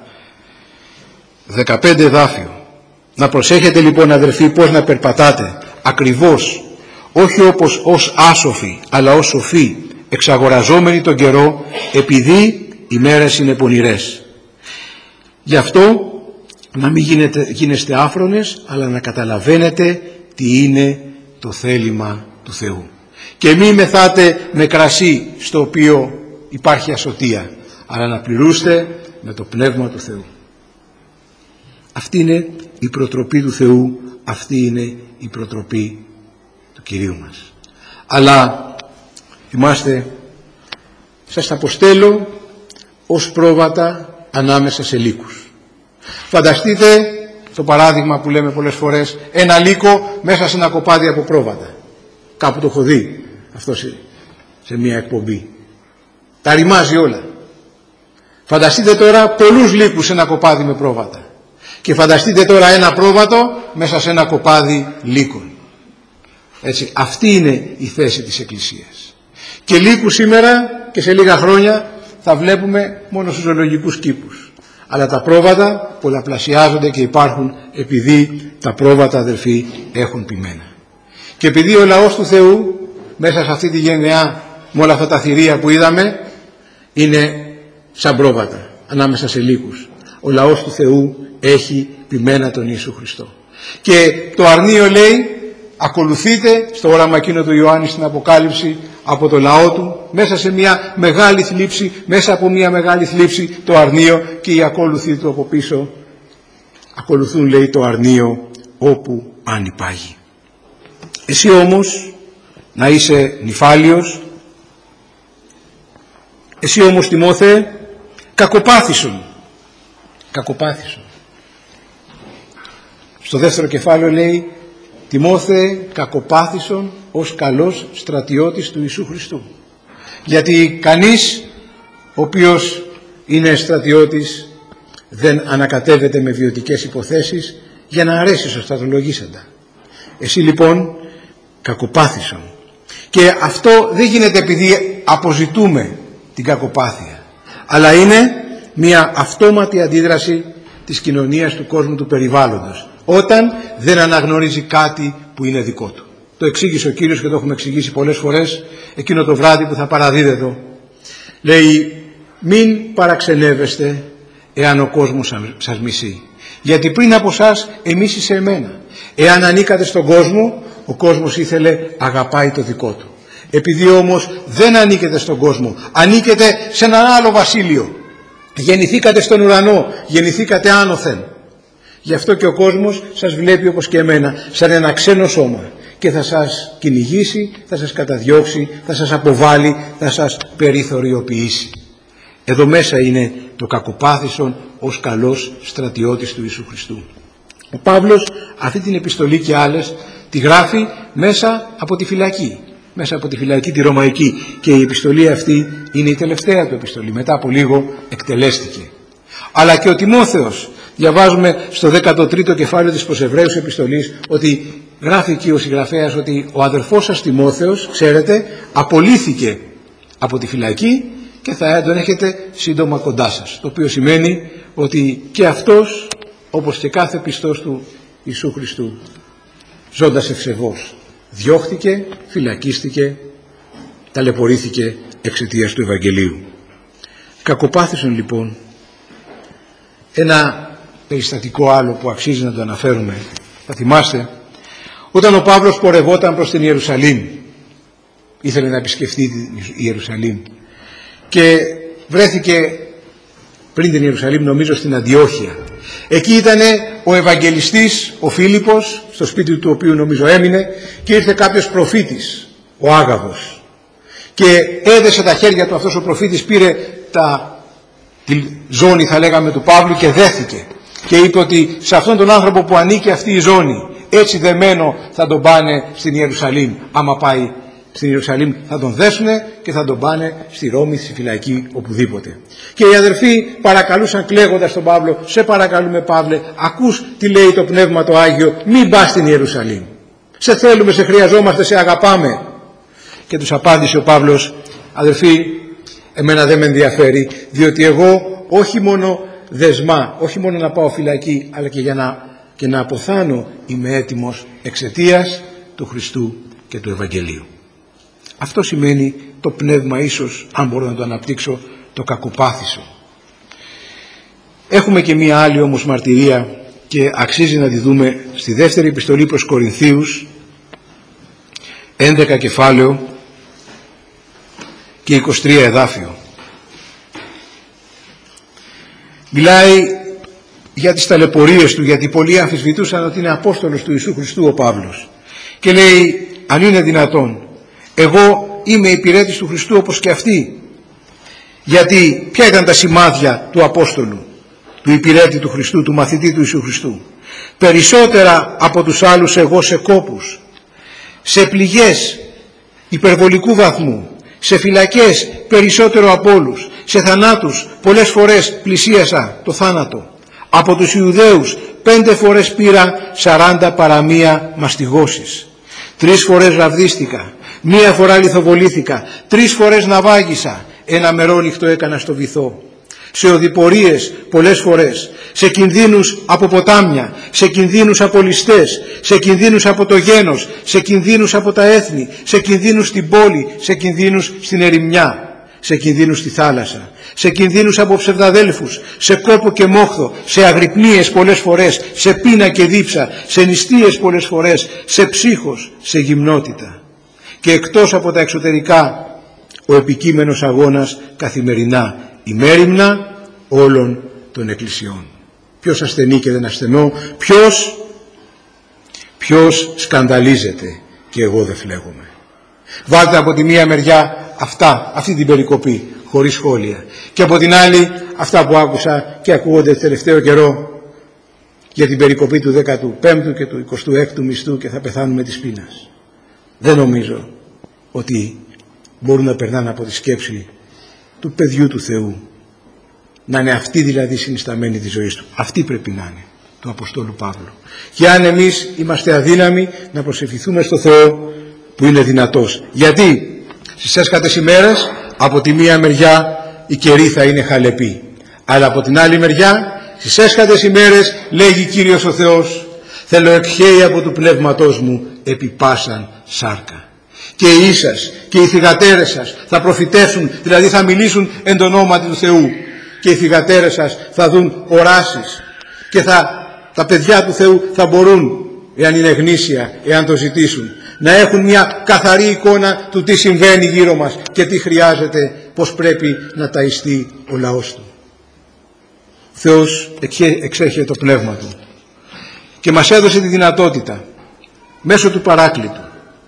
15 εδάφιο. Να προσέχετε λοιπόν, αδερφοί, πώς να περπατάτε ακριβώς, όχι όπως ως άσοφοι, αλλά ως σοφοί, εξαγοραζόμενοι τον καιρό, επειδή οι μέρες είναι πονηρές. Γι' αυτό να μην γίνεστε άφρονες, αλλά να καταλαβαίνετε τι είναι το θέλημα του Θεού. Και μη μεθάτε με κρασί στο οποίο υπάρχει ασωτεία, αλλά να πληρούστε με το Πνεύμα του Θεού. Αυτή είναι η προτροπή του Θεού, αυτή είναι η προτροπή του Κυρίου μας. Αλλά θυμάστε, σας τα αποστέλω ως πρόβατα ανάμεσα σε λύκους. Φανταστείτε το παράδειγμα που λέμε πολλές φορές, ένα λύκο μέσα σε ένα κοπάδι από πρόβατα. Κάπου το έχω δει αυτό σε μια εκπομπή. Τα ρημάζει όλα. Φανταστείτε τώρα πολλούς λύκους σε ένα κοπάδι με πρόβατα. Και φανταστείτε τώρα ένα πρόβατο μέσα σε ένα κοπάδι λύκων. Έτσι, αυτή είναι η θέση της Εκκλησίας. Και λύκους σήμερα και σε λίγα χρόνια θα βλέπουμε μόνο στους ζωολογικούς κήπους. Αλλά τα πρόβατα πολλαπλασιάζονται και υπάρχουν επειδή τα πρόβατα, αδελφοί, έχουν ποιμένα. Και επειδή ο λαός του Θεού μέσα σε αυτή τη γενεά, με όλα αυτά τα θηρία που είδαμε, είναι σαν πρόβατα ανάμεσα σε λύκους. Ο λαός του Θεού έχει ποιμένα τον Ιησού Χριστό. Και το αρνείο, λέει, ακολουθείται στο όραμα εκείνο του Ιωάννη στην Αποκάλυψη από το λαό του, μέσα σε μια μεγάλη θλίψη, μέσα από μια μεγάλη θλίψη το αρνείο, και οι ακόλουθοι του από πίσω ακολουθούν, λέει, το αρνείο όπου ανυπάγει. Εσύ όμως να είσαι νηφάλιος, εσύ όμως, Τιμόθεε, κακοπάθησον. Στο δεύτερο κεφάλαιο λέει, Τιμόθεε, κακοπάθησον ως καλός στρατιώτης του Ιησού Χριστού. Γιατί κανείς ο οποίος είναι στρατιώτης δεν ανακατεύεται με βιωτικές υποθέσεις για να αρέσει στους στρατολογήσαντα. Εσύ λοιπόν κακοπάθησον. Και αυτό δεν γίνεται επειδή αποζητούμε την κακοπάθεια, αλλά είναι μια αυτόματη αντίδραση της κοινωνίας, του κόσμου, του περιβάλλοντος, όταν δεν αναγνωρίζει κάτι που είναι δικό του. Το εξήγησε ο Κύριος και το έχουμε εξηγήσει πολλές φορές εκείνο το βράδυ που θα παραδίδετο. Λέει, μην παραξενεύεστε εάν ο κόσμος σας μισεί, γιατί πριν από σας εμίσησε εμένα. Εάν ανήκατε στον κόσμο, ο κόσμος ήθελε αγαπάει το δικό του. Επειδή όμως δεν ανήκετε στον κόσμο, ανήκετε σε έναν άλλο βασίλειο, γεννηθήκατε στον ουρανό, γεννηθήκατε άνωθεν. Γι' αυτό και ο κόσμος σας βλέπει όπως και εμένα σαν ένα ξένο σώμα και θα σας κυνηγήσει, θα σας καταδιώξει, θα σας αποβάλει, θα σας περιθωριοποιήσει. Εδώ μέσα είναι το κακοπάθησον ως καλός στρατιώτης του Ιησού Χριστού. Ο Παύλος αυτή την επιστολή και άλλες τη γράφει μέσα από τη φυλακή. Μέσα από τη φυλακή τη Ρωμαϊκή, και η επιστολή αυτή είναι η τελευταία του επιστολή, μετά από λίγο εκτελέστηκε. Αλλά και ο Τιμόθεος, διαβάζουμε στο 13ο κεφάλαιο της προς Εβραίους επιστολής, ότι γράφει εκεί ο συγγραφέας ότι ο αδερφός σας Τιμόθεος, ξέρετε, απολύθηκε από τη φυλακή και θα τον έχετε σύντομα κοντά σας, το οποίο σημαίνει ότι και αυτός, όπως και κάθε πιστός του Ιησού Χριστού, ζώντας ευσεβώς, διώχτηκε, φυλακίστηκε, ταλαιπωρήθηκε εξαιτίας του Ευαγγελίου. Κακοπάθησαν λοιπόν. Ένα περιστατικό άλλο που αξίζει να το αναφέρουμε, θα θυμάστε, όταν ο Παύλος πορευόταν προς την Ιερουσαλήμ, ήθελε να επισκεφτεί την Ιερουσαλήμ και βρέθηκε πριν την Ιερουσαλήμ, νομίζω στην Αντιόχεια. Εκεί ήταν ο Ευαγγελιστής ο Φίλιππος, στο σπίτι του οποίου νομίζω έμεινε, και ήρθε κάποιος προφήτης, ο Άγαβος, και έδεσε τα χέρια του αυτός ο προφήτης, πήρε τη ζώνη θα λέγαμε του Παύλου και δέθηκε και είπε ότι σε αυτόν τον άνθρωπο που ανήκει αυτή η ζώνη, έτσι δεμένο θα τον πάνε στην Ιερουσαλήμ. Άμα πάει στην Ιερουσαλήμ θα τον δέσουνε και θα τον πάνε στη Ρώμη, στη φυλακή, οπουδήποτε. Και οι αδερφοί παρακαλούσαν κλαίγοντας τον Παύλο, σε παρακαλούμε Παύλε, ακούς τι λέει το Πνεύμα το Άγιο, μην πας στην Ιερουσαλήμ. Σε θέλουμε, σε χρειαζόμαστε, σε αγαπάμε. Και τους απάντησε ο Παύλος, αδερφοί, εμένα δεν με ενδιαφέρει, διότι εγώ όχι μόνο δεσμά, όχι μόνο να πάω φυλακή, αλλά και να αποθάνω είμαι έτοιμος εξαιτίας του Χριστού και του Ευαγγελίου. Αυτό σημαίνει το πνεύμα, ίσως, αν μπορώ να το αναπτύξω, το κακοπάθησο. Έχουμε και μία άλλη όμως μαρτυρία και αξίζει να τη δούμε στη δεύτερη επιστολή προς Κορινθίους, 11 κεφάλαιο και 23 εδάφιο. Μιλάει για τις ταλαιπωρίες του, γιατί πολλοί αμφισβητούσαν ότι είναι Απόστολος του Ιησού Χριστού ο Παύλος, και λέει, αν είναι δυνατόν, εγώ είμαι υπηρέτης του Χριστού όπως και αυτοί. Γιατί ποια ήταν τα σημάδια του Απόστολου, του υπηρέτη του Χριστού, του μαθητή του Ιησού Χριστού? Περισσότερα από τους άλλους εγώ σε κόπους, σε πληγές υπερβολικού βαθμού, σε φυλακές περισσότερο από όλους, σε θανάτους πολλές φορές πλησίασα το θάνατο. Από τους Ιουδαίους 5 φορές πήρα 40 παρά 1 μαστιγώσεις. 3 φορές ραβδίστηκα, 1 φορά λιθοβολήθηκα, 3 φορές ναυάγησα, 1 μερόνυχτο έκανα στο βυθό. Σε οδηπορίες πολλές φορές, σε κινδύνους από ποτάμια, σε κινδύνους από ληστές, σε κινδύνους από το γένος, σε κινδύνους από τα έθνη, σε κινδύνους στην πόλη, σε κινδύνους στην ερημιά. σε κινδύνους στη θάλασσα, σε κινδύνους από ψευδαδέλφους, σε κόπο και μόχθο, σε αγρυπνίες πολλές φορές, σε πείνα και δίψα, σε νηστείες πολλές φορές, σε ψύχος, σε γυμνότητα. Και εκτός από τα εξωτερικά, ο επικείμενος αγώνας καθημερινά, ημέριμνα όλων των εκκλησιών. Ποιος ασθενεί και δεν ασθενώ, ποιος σκανδαλίζεται και εγώ δεν φλέγομαι. Βάλτε από τη μία μεριά αυτή την περικοπή χωρίς σχόλια, και από την άλλη αυτά που άκουσα και ακούγονται τελευταίο καιρό για την περικοπή του 15ου και του 26ου μισθού και θα πεθάνουμε της πείνας. Δεν νομίζω ότι μπορούν να περνάνε από τη σκέψη του παιδιού του Θεού, να είναι αυτή δηλαδή συνισταμένη της ζωής του. Αυτή πρέπει να είναι, του Αποστόλου Παύλου. Και αν εμείς είμαστε αδύναμοι, να προσευχηθούμε στο Θεό που είναι δυνατός. Γιατί στις έσχατες ημέρες από τη μία μεριά η καιρή θα είναι χαλεπή, αλλά από την άλλη μεριά στις έσχατες ημέρες, λέγει Κύριος ο Θεός, θέλω εκχέει από του πνεύματός μου επί πάσαν σάρκα. Και οι ίσας και οι θυγατέρες σας θα προφητεύσουν, δηλαδή θα μιλήσουν εν το ονόματι του Θεού, και οι θυγατέρες σας θα δουν οράσεις, και τα παιδιά του Θεού θα μπορούν, εάν είναι γνήσια, εάν το ζητήσουν, να έχουν μια καθαρή εικόνα του τι συμβαίνει γύρω μας και τι χρειάζεται, πώς πρέπει να ταϊστεί ο λαός του. Ο Θεός εξέχει το πνεύμα του και μας έδωσε τη δυνατότητα μέσω του Παράκλητου.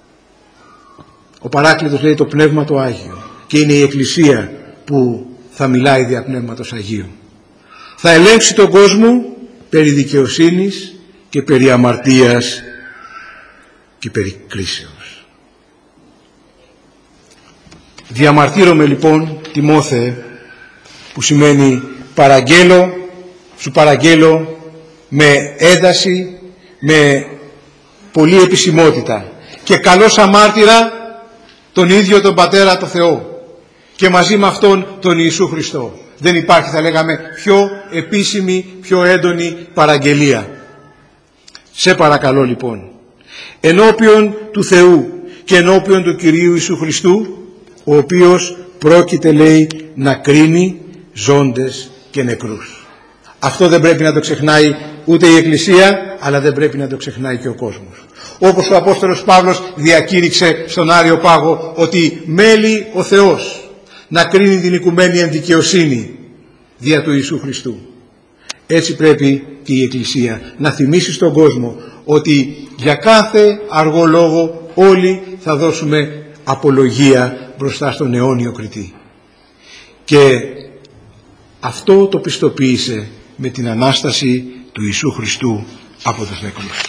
Ο Παράκλητος λέει το Πνεύμα το Άγιο, και είναι η Εκκλησία που θα μιλάει δια Πνεύματος Αγίου. Θα ελέγξει τον κόσμο περί δικαιοσύνης και περί αμαρτίας και περί κρίσεως. Διαμαρτύρομαι λοιπόν, Τιμόθεε, που σημαίνει παραγγέλω, σου παραγγέλω με ένταση, με πολλή επισημότητα, και καλώς αμάρτυρα τον ίδιο τον Πατέρα το Θεό και μαζί με αυτόν τον Ιησού Χριστό. Δεν υπάρχει, θα λέγαμε, πιο επίσημη, πιο έντονη παραγγελία. Σε παρακαλώ λοιπόν, ενώπιον του Θεού και ενώπιον του Κυρίου Ιησού Χριστού, ο οποίος πρόκειται, λέει, να κρίνει ζώντες και νεκρούς. Αυτό δεν πρέπει να το ξεχνάει ούτε η Εκκλησία, αλλά δεν πρέπει να το ξεχνάει και ο κόσμος. Όπως ο Απόστολος Παύλος διακήρυξε στον Άριο Πάγο ότι μέλει ο Θεός να κρίνει την οικουμένη εν δικαιοσύνη δια του Ιησού Χριστού. Έτσι πρέπει και η Εκκλησία να θυμίσει στον κόσμο ότι για κάθε αργό λόγο όλοι θα δώσουμε απολογία μπροστά στον αιώνιο κριτή. Και αυτό το πιστοποίησε με την Ανάσταση του Ιησού Χριστού από τους νεκρούς.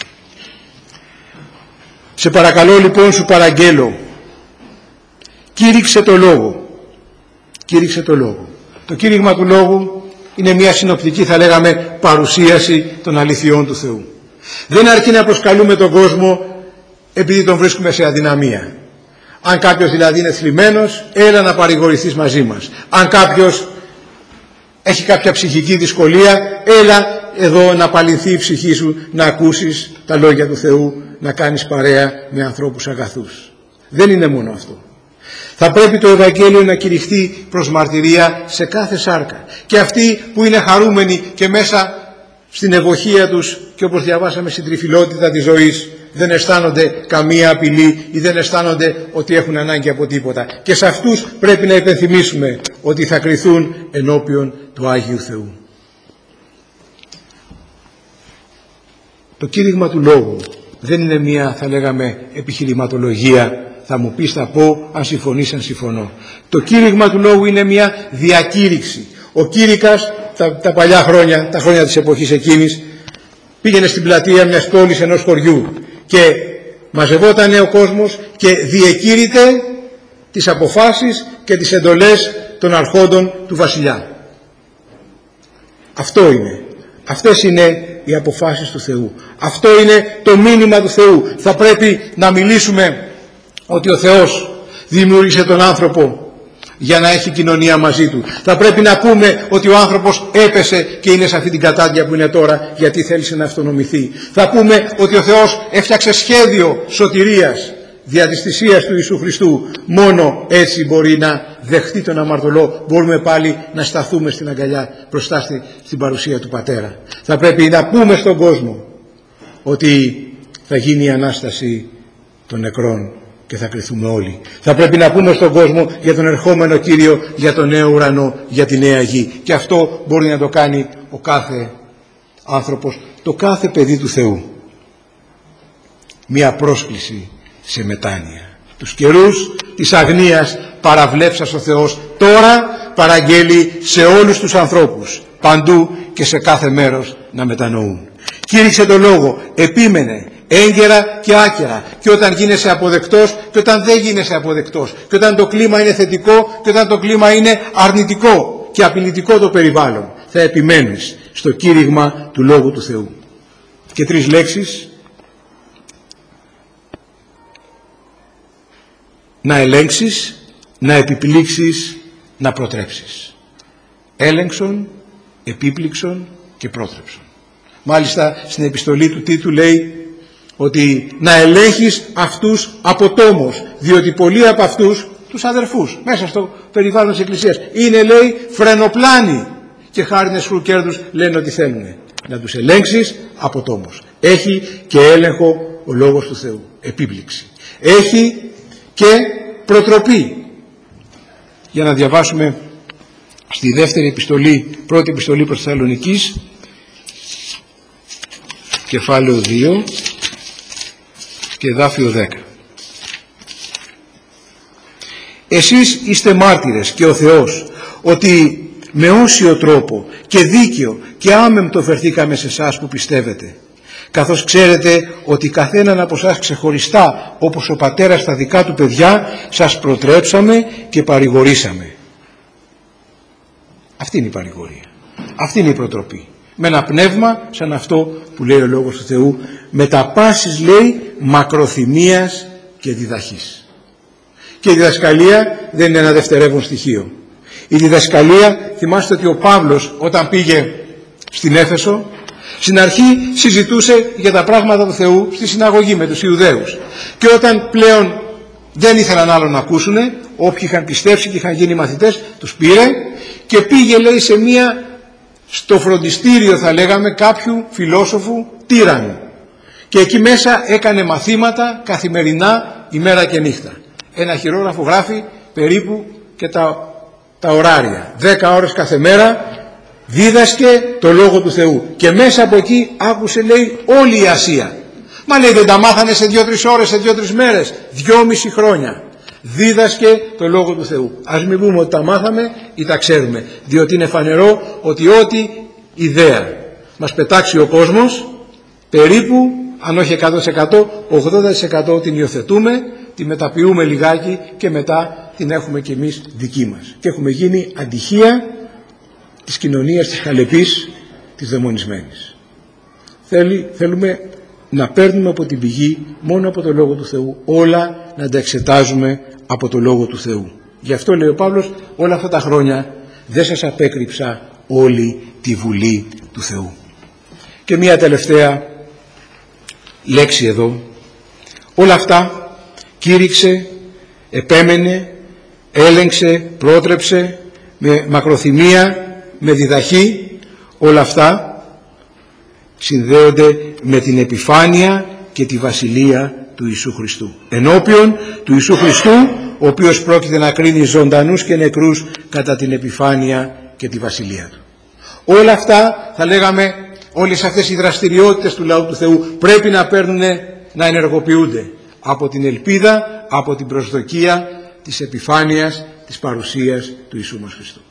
Σε παρακαλώ λοιπόν, σου παραγγέλω, κήρυξε το λόγο. Κήρυξε το λόγο. Το κήρυγμα του λόγου είναι μια συνοπτική, θα λέγαμε, παρουσίαση των αληθιών του Θεού. Δεν αρκεί να προσκαλούμε τον κόσμο επειδή τον βρίσκουμε σε αδυναμία. Αν κάποιος δηλαδή είναι θλιμμένος, έλα να παρηγορηθείς μαζί μας. Αν κάποιος έχει κάποια ψυχική δυσκολία, έλα εδώ να παλυνθεί η ψυχή σου, να ακούσεις τα λόγια του Θεού, να κάνεις παρέα με ανθρώπους αγαθούς. Δεν είναι μόνο αυτό. Θα πρέπει το Ευαγγέλιο να κηρυχθεί προς μαρτυρία σε κάθε σάρκα. Και αυτοί που είναι χαρούμενοι και μέσα στην ευωχία τους, και όπως διαβάσαμε στην τριφυλότητα της ζωής, δεν αισθάνονται καμία απειλή ή δεν αισθάνονται ότι έχουν ανάγκη από τίποτα. Και σε αυτούς πρέπει να υπενθυμίσουμε ότι θα κριθούν ενώπιον του Άγιου Θεού. Το κήρυγμα του λόγου δεν είναι μια, θα λέγαμε, επιχειρηματολογία. Θα μου πεις, θα πω, αν συμφωνείς, αν συμφωνώ. Το κήρυγμα του λόγου είναι μια διακήρυξη. Ο κήρυκας τα παλιά χρόνια, τα χρόνια της εποχής εκείνης, πήγαινε στην πλατεία μιας πόλης, ενός χωριού, και μαζευόταν ο κόσμος και διεκήρυτε τις αποφάσεις και τις εντολές των αρχόντων του βασιλιά. Αυτό είναι. Αυτές είναι οι αποφάσεις του Θεού. Αυτό είναι το μήνυμα του Θεού. Θα πρέπει να μιλήσουμε ότι ο Θεός δημιούργησε τον άνθρωπο για να έχει κοινωνία μαζί του. Θα πρέπει να πούμε ότι ο άνθρωπος έπεσε και είναι σε αυτή την κατάντια που είναι τώρα γιατί θέλησε να αυτονομηθεί. Θα πούμε ότι ο Θεός έφτιαξε σχέδιο σωτηρίας δια της θυσίας του Ιησού Χριστού. Μόνο έτσι μπορεί να δεχτεί τον αμαρτωλό, μπορούμε πάλι να σταθούμε στην αγκαλιά μπροστά στην παρουσία του Πατέρα. Θα πρέπει να πούμε στον κόσμο ότι θα γίνει η Ανάσταση των νεκρών και θα κριθούμε όλοι. Θα πρέπει να πούμε στον κόσμο για τον ερχόμενο Κύριο, για τον νέο ουρανό, για τη νέα γη. Και αυτό μπορεί να το κάνει ο κάθε άνθρωπος, το κάθε παιδί του Θεού. Μία πρόσκληση σε μετάνοια. Τους καιρούς της αγνίας παραβλέψας ο Θεός τώρα παραγγέλει σε όλους τους ανθρώπους, παντού και σε κάθε μέρος, να μετανοούν. Κήρυξε το λόγο, επίμενε, έγκαιρα και άκαιρα, και όταν γίνεσαι αποδεκτός και όταν δεν γίνεσαι αποδεκτός, και όταν το κλίμα είναι θετικό και όταν το κλίμα είναι αρνητικό και απειλητικό το περιβάλλον, θα επιμένεις στο κήρυγμα του Λόγου του Θεού. Και 3 λέξεις: να ελέγξεις, να επιπλήξεις, να προτρέψεις. Έλεγξον, επίπληξον και πρότρεψον. Μάλιστα στην επιστολή του Τίτου λέει ότι να ελέγχεις αυτούς από τόμος, διότι πολλοί από αυτούς, τους αδερφούς μέσα στο περιβάλλον της Εκκλησίας, είναι, λέει, φρενοπλάνοι και χάριν εσχρού κέρδους λένε ότι θέλουν. Να τους ελέγξεις από τόμος. Έχει και έλεγχο ο Λόγος του Θεού, επίπληξη. Έχει και προτροπή. Για να διαβάσουμε στη δεύτερη επιστολή, πρώτη επιστολή προς Θεσσαλονικής, κεφάλαιο 2 και εδάφιο 10. Εσείς είστε μάρτυρες και ο Θεός ότι με όσιο τρόπο και δίκαιο και άμεμπτο φερθήκαμε σε εσάς που πιστεύετε, καθώς ξέρετε ότι καθέναν από εσάς ξεχωριστά, όπως ο πατέρας στα δικά του παιδιά, σας προτρέψαμε και παρηγορήσαμε. Αυτή είναι η παρηγορία, αυτή είναι η προτροπή, με ένα πνεύμα σαν αυτό που λέει ο Λόγος του Θεού, με τα πάσης, λέει, μακροθυμίας και διδαχής. Και η διδασκαλία δεν είναι ένα δευτερεύον στοιχείο. Η διδασκαλία, θυμάστε ότι ο Παύλος όταν πήγε στην Έφεσο, στην αρχή συζητούσε για τα πράγματα του Θεού στη συναγωγή με τους Ιουδαίους, και όταν πλέον δεν ήθελαν άλλο να ακούσουν, όποιοι είχαν πιστέψει και είχαν γίνει μαθητές, τους πήρε και πήγε, λέει, στο φροντιστήριο, θα λέγαμε, κάποιου φιλόσοφου τύραννου, και εκεί μέσα έκανε μαθήματα καθημερινά, ημέρα και νύχτα. Ένα χειρόγραφο γράφει περίπου και τα ωράρια, 10 ώρες κάθε μέρα δίδασκε το Λόγο του Θεού, και μέσα από εκεί άκουσε, λέει, όλη η Ασία. Μα, λέει, δεν τα μάθανε σε 2-3 ώρες, σε 2-3 μέρες, 2,5 χρόνια δίδασκε το Λόγο του Θεού. Ας μην πούμε ότι τα μάθαμε ή τα ξέρουμε, διότι είναι φανερό ότι ό,τι ιδέα μας πετάξει ο κόσμος, περίπου, αν όχι 100%, 80% την υιοθετούμε, τη μεταποιούμε λιγάκι και μετά την έχουμε κι εμείς δική μας. Και έχουμε γίνει αντυχία της κοινωνίας της χαλεπής, της δαιμονισμένης. Θέλουμε να παίρνουμε από την πηγή, μόνο από το Λόγο του Θεού, όλα να τα εξετάζουμε από το Λόγο του Θεού. Γι' αυτό λέει ο Παύλος, όλα αυτά τα χρόνια δεν σας απέκρυψα όλη τη βουλή του Θεού. Και μία τελευταία λέξη εδώ. Όλα αυτά κήρυξε, επέμενε, έλεγξε, πρότρεψε με μακροθυμία, με διδαχή. Όλα αυτά συνδέονται με την επιφάνεια και τη βασιλεία του Ιησού Χριστού. Ενώπιον του Ιησού Χριστού, ο οποίος πρόκειται να κρίνει ζωντανούς και νεκρούς κατά την επιφάνεια και τη βασιλεία του. Όλα αυτά, θα λέγαμε, όλες αυτές οι δραστηριότητες του λαού του Θεού πρέπει να να ενεργοποιούνται από την ελπίδα, από την προσδοκία της επιφάνειας, της παρουσίας του Ιησού μας Χριστού.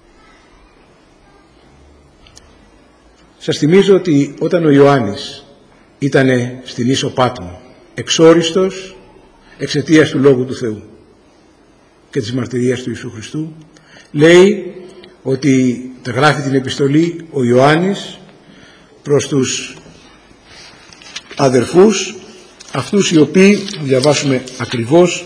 Σας θυμίζω ότι όταν ο Ιωάννης ήταν στην Ίσο Πάτμο, εξόριστος εξαιτίας του Λόγου του Θεού και της μαρτυρίας του Ιησού Χριστού, λέει ότι γράφει την επιστολή ο Ιωάννης προς τους αδερφούς, αυτούς οι οποίοι, διαβάσουμε ακριβώς,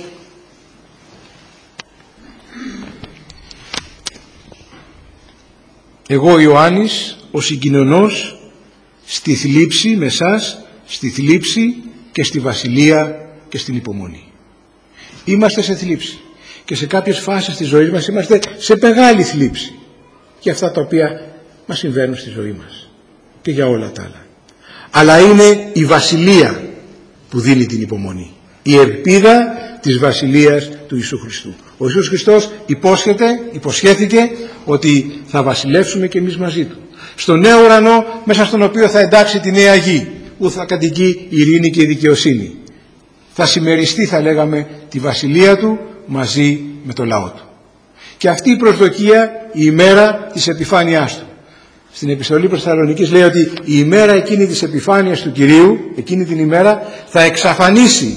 εγώ Ιωάννης, ο συγκοινωνός στη θλίψη με εσάς, στη θλίψη και στη βασιλεία και στην υπομονή. Είμαστε σε θλίψη Και σε κάποιες φάσεις της ζωής μας είμαστε σε μεγάλη θλίψη για αυτά τα οποία μας συμβαίνουν στη ζωή μας και για όλα τα άλλα. Αλλά είναι η βασιλεία που δίνει την υπομονή. Η ελπίδα της βασιλείας του Ιησού Χριστού. Ο Ιησούς Χριστός υποσχέθηκε ότι θα βασιλεύσουμε και εμείς μαζί Του. Στο νέο ουρανό, μέσα στον οποίο θα εντάξει τη νέα γη, που θα κατοικεί η ειρήνη και η δικαιοσύνη. Θα συμμεριστεί, θα λέγαμε, τη βασιλεία Του μαζί με το λαό Του. Και αυτή η προσδοκία, η ημέρα της επιφάνειάς Του. Στην επιστολή προς Θεσσαλονικής λέει ότι η ημέρα εκείνη της επιφάνειας του Κυρίου, εκείνη την ημέρα, θα εξαφανίσει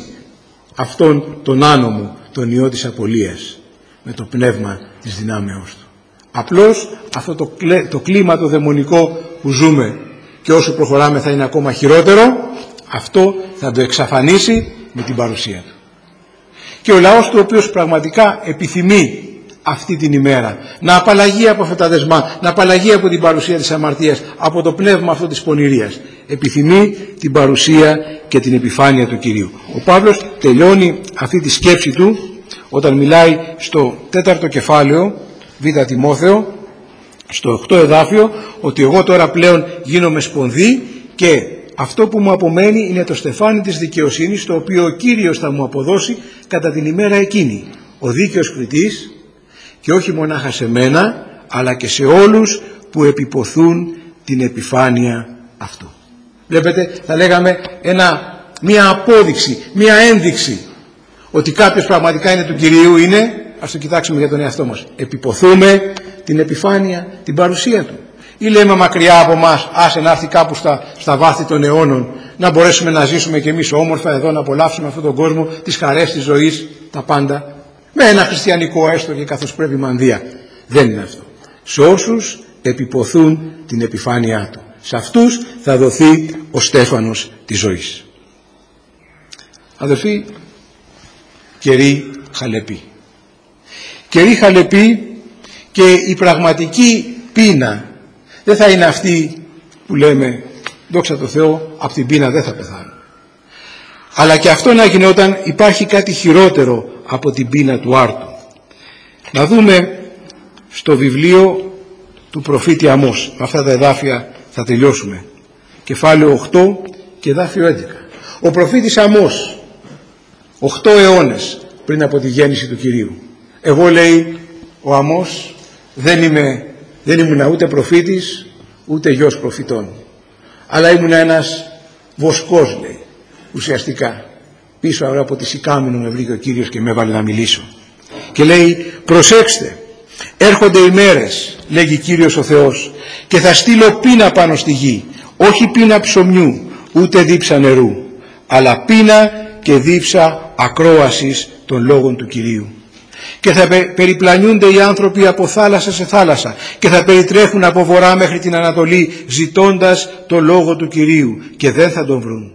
αυτόν τον άνομο, τον ιό της απολίας, με το πνεύμα της δυνάμεώς Του. Απλώς αυτό το κλίμα το δαιμονικό που ζούμε και όσο προχωράμε θα είναι ακόμα χειρότερο, αυτό θα το εξαφανίσει με την παρουσία Του. Και ο λαός του, ο οποίος πραγματικά επιθυμεί αυτή την ημέρα να απαλλαγεί από αυτά τα δεσμά, να απαλλαγεί από την παρουσία της αμαρτίας, από το πνεύμα αυτό της πονηρίας, επιθυμεί την παρουσία και την επιφάνεια του Κυρίου. Ο Παύλος τελειώνει αυτή τη σκέψη του όταν μιλάει στο 4ο κεφάλαιο Β' Τιμόθεο, στο 8ο εδάφιο, ότι εγώ τώρα πλέον γίνομαι σπονδί και αυτό που μου απομένει είναι το στεφάνι της δικαιοσύνης, το οποίο ο Κύριος θα μου αποδώσει κατά την ημέρα εκείνη, ο δίκαιος κριτής, και όχι μονάχα σε μένα, αλλά και σε όλους που επιποθούν την επιφάνεια αυτού. Βλέπετε, θα λέγαμε μία απόδειξη, μία ένδειξη ότι κάποιος πραγματικά είναι του Κυρίου είναι, ας το κοιτάξουμε για τον εαυτό μας, επιποθούμε την επιφάνεια, την παρουσία Του. Ή λέμε μακριά από μας, άσε να έρθει κάπου στα βάθη των αιώνων, να μπορέσουμε να ζήσουμε κι εμείς όμορφα εδώ, να απολαύσουμε αυτόν τον κόσμο, τις χαρές της ζωής, τα πάντα, με ένα χριστιανικό έστω και καθώς πρέπει μανδύα. Δεν είναι αυτό. Σε όσους επιποθούν την επιφάνειά Του, σε αυτούς θα δοθεί ο στέφανος της ζωής. Αδελφοί, καιροί χαλεποί. Καιροί χαλεποί, και η πραγματική πείνα δεν θα είναι αυτή που λέμε δόξα τω Θεώ, από την πείνα δεν θα πεθάνω. Αλλά και αυτό να γίνει όταν υπάρχει κάτι χειρότερο από την πείνα του άρτου. Να δούμε στο βιβλίο του προφήτη Αμώς. Με αυτά τα εδάφια θα τελειώσουμε. Κεφάλαιο 8 και εδάφιο 11. Ο προφήτης Αμώς, 8 αιώνες πριν από τη γέννηση του Κυρίου. Εγώ, λέει ο Αμώς, δεν ήμουν ούτε προφήτης ούτε γιος προφητών, αλλά ήμουν ένας βοσκός, λέει, ουσιαστικά. Πίσω από τη Σικάμινο με βρήκε ο Κύριος και με έβαλε να μιλήσω. Και λέει, προσέξτε, έρχονται οι μέρες, λέγει Κύριος ο Θεός, και θα στείλω πείνα πάνω στη γη, όχι πείνα ψωμιού, ούτε δίψα νερού, αλλά πείνα και δίψα ακρόασης των λόγων του Κυρίου. Και θα περιπλανιούνται οι άνθρωποι από θάλασσα σε θάλασσα και θα περιτρέχουν από βορρά μέχρι την Ανατολή, ζητώντας το λόγο του Κυρίου, και δεν θα τον βρουν.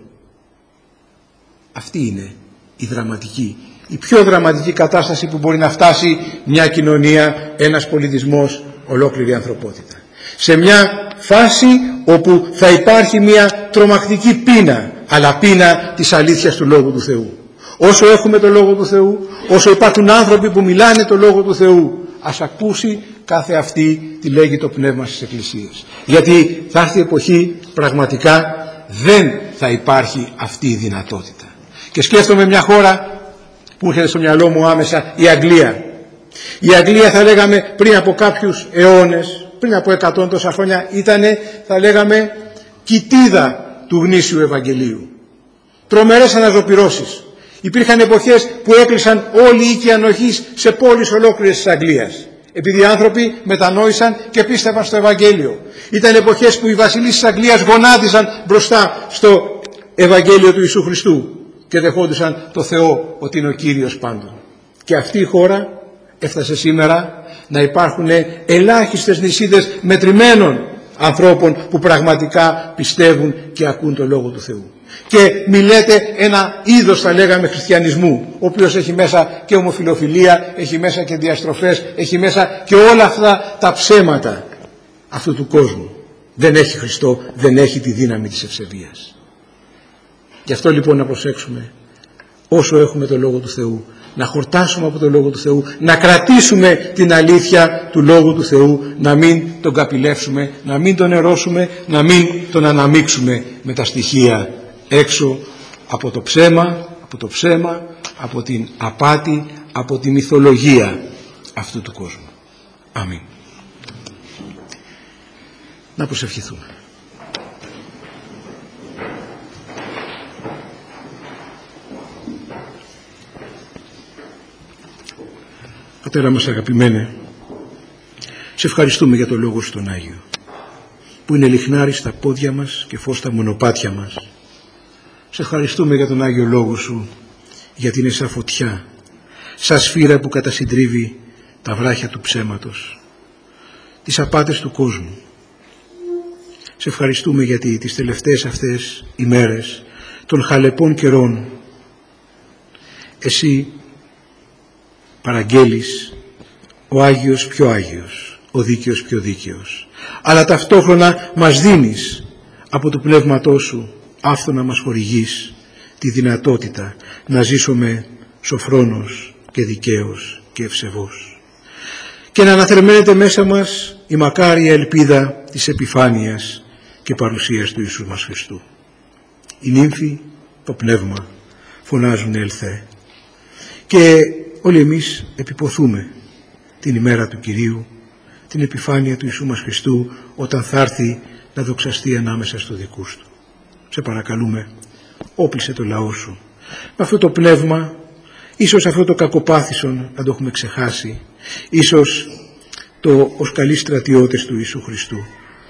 Αυτή είναι η δραματική, η πιο δραματική κατάσταση που μπορεί να φτάσει μια κοινωνία, ένας πολιτισμός, ολόκληρη ανθρωπότητα. Σε μια φάση όπου θα υπάρχει μια τρομακτική πείνα, αλλά πείνα της αλήθειας του Λόγου του Θεού. Όσο έχουμε το Λόγο του Θεού, όσο υπάρχουν άνθρωποι που μιλάνε το Λόγο του Θεού, ας ακούσει κάθε αυτή τι λέγει το πνεύμα στις εκκλησίες. Γιατί θα έρθει η εποχή, πραγματικά δεν θα υπάρχει αυτή η δυνατότητα. Και σκέφτομαι μια χώρα που έρχεται στο μυαλό μου άμεσα, η Αγγλία. Η Αγγλία, θα λέγαμε, πριν από κάποιους αιώνες, πριν από 100 τόσα χρόνια, ήτανε, θα λέγαμε, κοιτίδα του γνήσιου Ευαγγελίου. Τρομερές αναζωπυρώσεις. Υπήρχαν εποχές που έκλεισαν όλοι οι οίκοι ανοχής σε πόλεις ολόκληρες της Αγγλίας, επειδή οι άνθρωποι μετανόησαν και πίστευαν στο Ευαγγέλιο. Ήταν εποχές που οι βασιλείς της Αγγλίας γονάτιζαν μπροστά στο Ευαγγέλιο του Ιησού Χριστού και δεχόντουσαν το Θεό ότι είναι ο Κύριος πάντων. Και αυτή η χώρα έφτασε σήμερα να υπάρχουν ελάχιστες νησίδες μετρημένων ανθρώπων που πραγματικά πιστεύουν και ακούν το Λόγο του Θεού. Και μιλέτε ένα είδος, θα λέγαμε, χριστιανισμού, ο οποίος έχει μέσα και ομοφιλοφιλία, έχει μέσα και διαστροφές, έχει μέσα και όλα αυτά τα ψέματα αυτού του κόσμου. Δεν έχει Χριστό, δεν έχει τη δύναμη της ευσεβίας. Γι' αυτό λοιπόν να προσέξουμε όσο έχουμε το Λόγο του Θεού. Να χορτάσουμε από το Λόγο του Θεού, να κρατήσουμε την αλήθεια του Λόγου του Θεού, να μην τον καπηλεύσουμε, να μην τον ερώσουμε, να μην τον αναμίξουμε με τα στοιχεία έξω από το ψέμα, από την απάτη, από τη μυθολογία αυτού του κόσμου. Αμήν. Να προσευχηθούμε. Πατέρα μας αγαπημένε, σε ευχαριστούμε για το Λόγο σου τον Άγιο, που είναι λιχνάρι στα πόδια μας και φως στα μονοπάτια μας. Σε ευχαριστούμε για τον Άγιο Λόγο σου, γιατί είναι σαν φωτιά, σαν σφύρα που κατασυντρίβει τα βράχια του ψέματος, τις απάτες του κόσμου. Σε ευχαριστούμε γιατί τις τελευταίες αυτές ημέρες των χαλεπών καιρών εσύ παραγγέλεις ο Άγιος πιο Άγιος, ο Δίκαιος πιο Δίκαιος, αλλά ταυτόχρονα μας δίνεις από το Πνεύματό σου, άφθονα μας χορηγείς τη δυνατότητα να ζήσουμε σοφρόνος και δικαίος και ευσεβός, και να αναθερμαίνεται μέσα μας η μακάρια ελπίδα της επιφάνειας και παρουσίας του Ιησού μας Χριστού. Οι νύμφοι, το πνεύμα, φωνάζουν ελθέ, και όλοι εμείς επιποθούμε την ημέρα του Κυρίου, την επιφάνεια του Ιησού μας Χριστού, όταν θα έρθει να δοξαστεί ανάμεσα στους δικούς του. Σε παρακαλούμε, όπλισε το λαό σου με αυτό το πνεύμα. Ίσως αυτό το κακοπάθησον να το έχουμε ξεχάσει, ίσως το ως καλοί στρατιώτες του Ιησού Χριστού.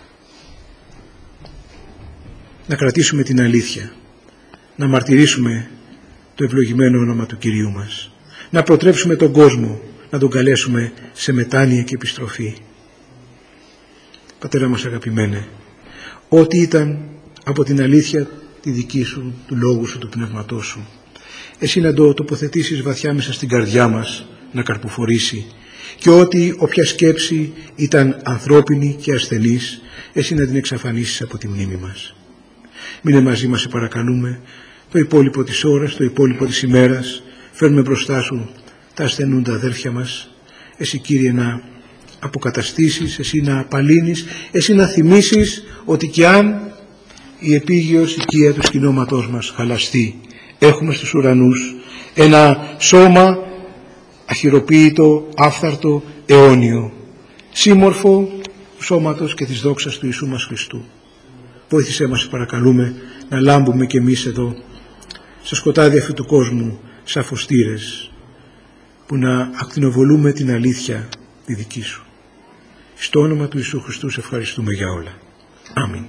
Να κρατήσουμε την αλήθεια, να μαρτυρήσουμε το ευλογημένο όνομα του Κυρίου μας, να προτρέψουμε τον κόσμο, να τον καλέσουμε σε μετάνοια και επιστροφή. Πατέρα μας αγαπημένε, ό,τι ήταν από την αλήθεια τη δική σου, του Λόγου σου, του Πνεύματός σου, εσύ να το τοποθετήσεις βαθιά μέσα στην καρδιά μας, να καρποφορήσει, και ό,τι όποια σκέψη ήταν ανθρώπινη και ασθενής, εσύ να την εξαφανίσεις από τη μνήμη μας. Μείνε μαζί μας, σε παρακαλούμε, το υπόλοιπο της ώρας, το υπόλοιπο της ημέρας. Φέρνουμε μπροστά σου τα ασθενούντα αδέρφια μας. Εσύ, Κύριε, να αποκαταστήσεις, εσύ να απαλύνεις, εσύ να θυμίσεις ότι και αν η επίγειος οικία του σκηνώματός μας χαλαστεί, έχουμε στους ουρανούς ένα σώμα αχυροποίητο, άφθαρτο, αιώνιο, σύμμορφο του σώματος και της δόξας του Ιησού μας Χριστού. Βοήθησέ μας, παρακαλούμε, να λάμπουμε κι εμείς εδώ στα σκοτάδια αυτού του κόσμου σαν φωστήρες, που να ακτινοβολούμε την αλήθεια τη δική σου. Στο όνομα του Ιησού Χριστού σε ευχαριστούμε για όλα. Αμήν.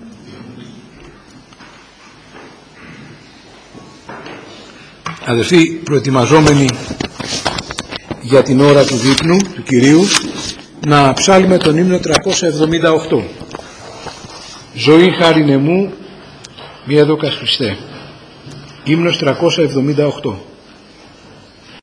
Αδελφοί, προετοιμαζόμενοι για την ώρα του δείπνου του Κυρίου, να ψάλουμε τον ύμνο 378. Ζωή χάρινε μου, μία δόκας Χριστέ. Ύμνος 378.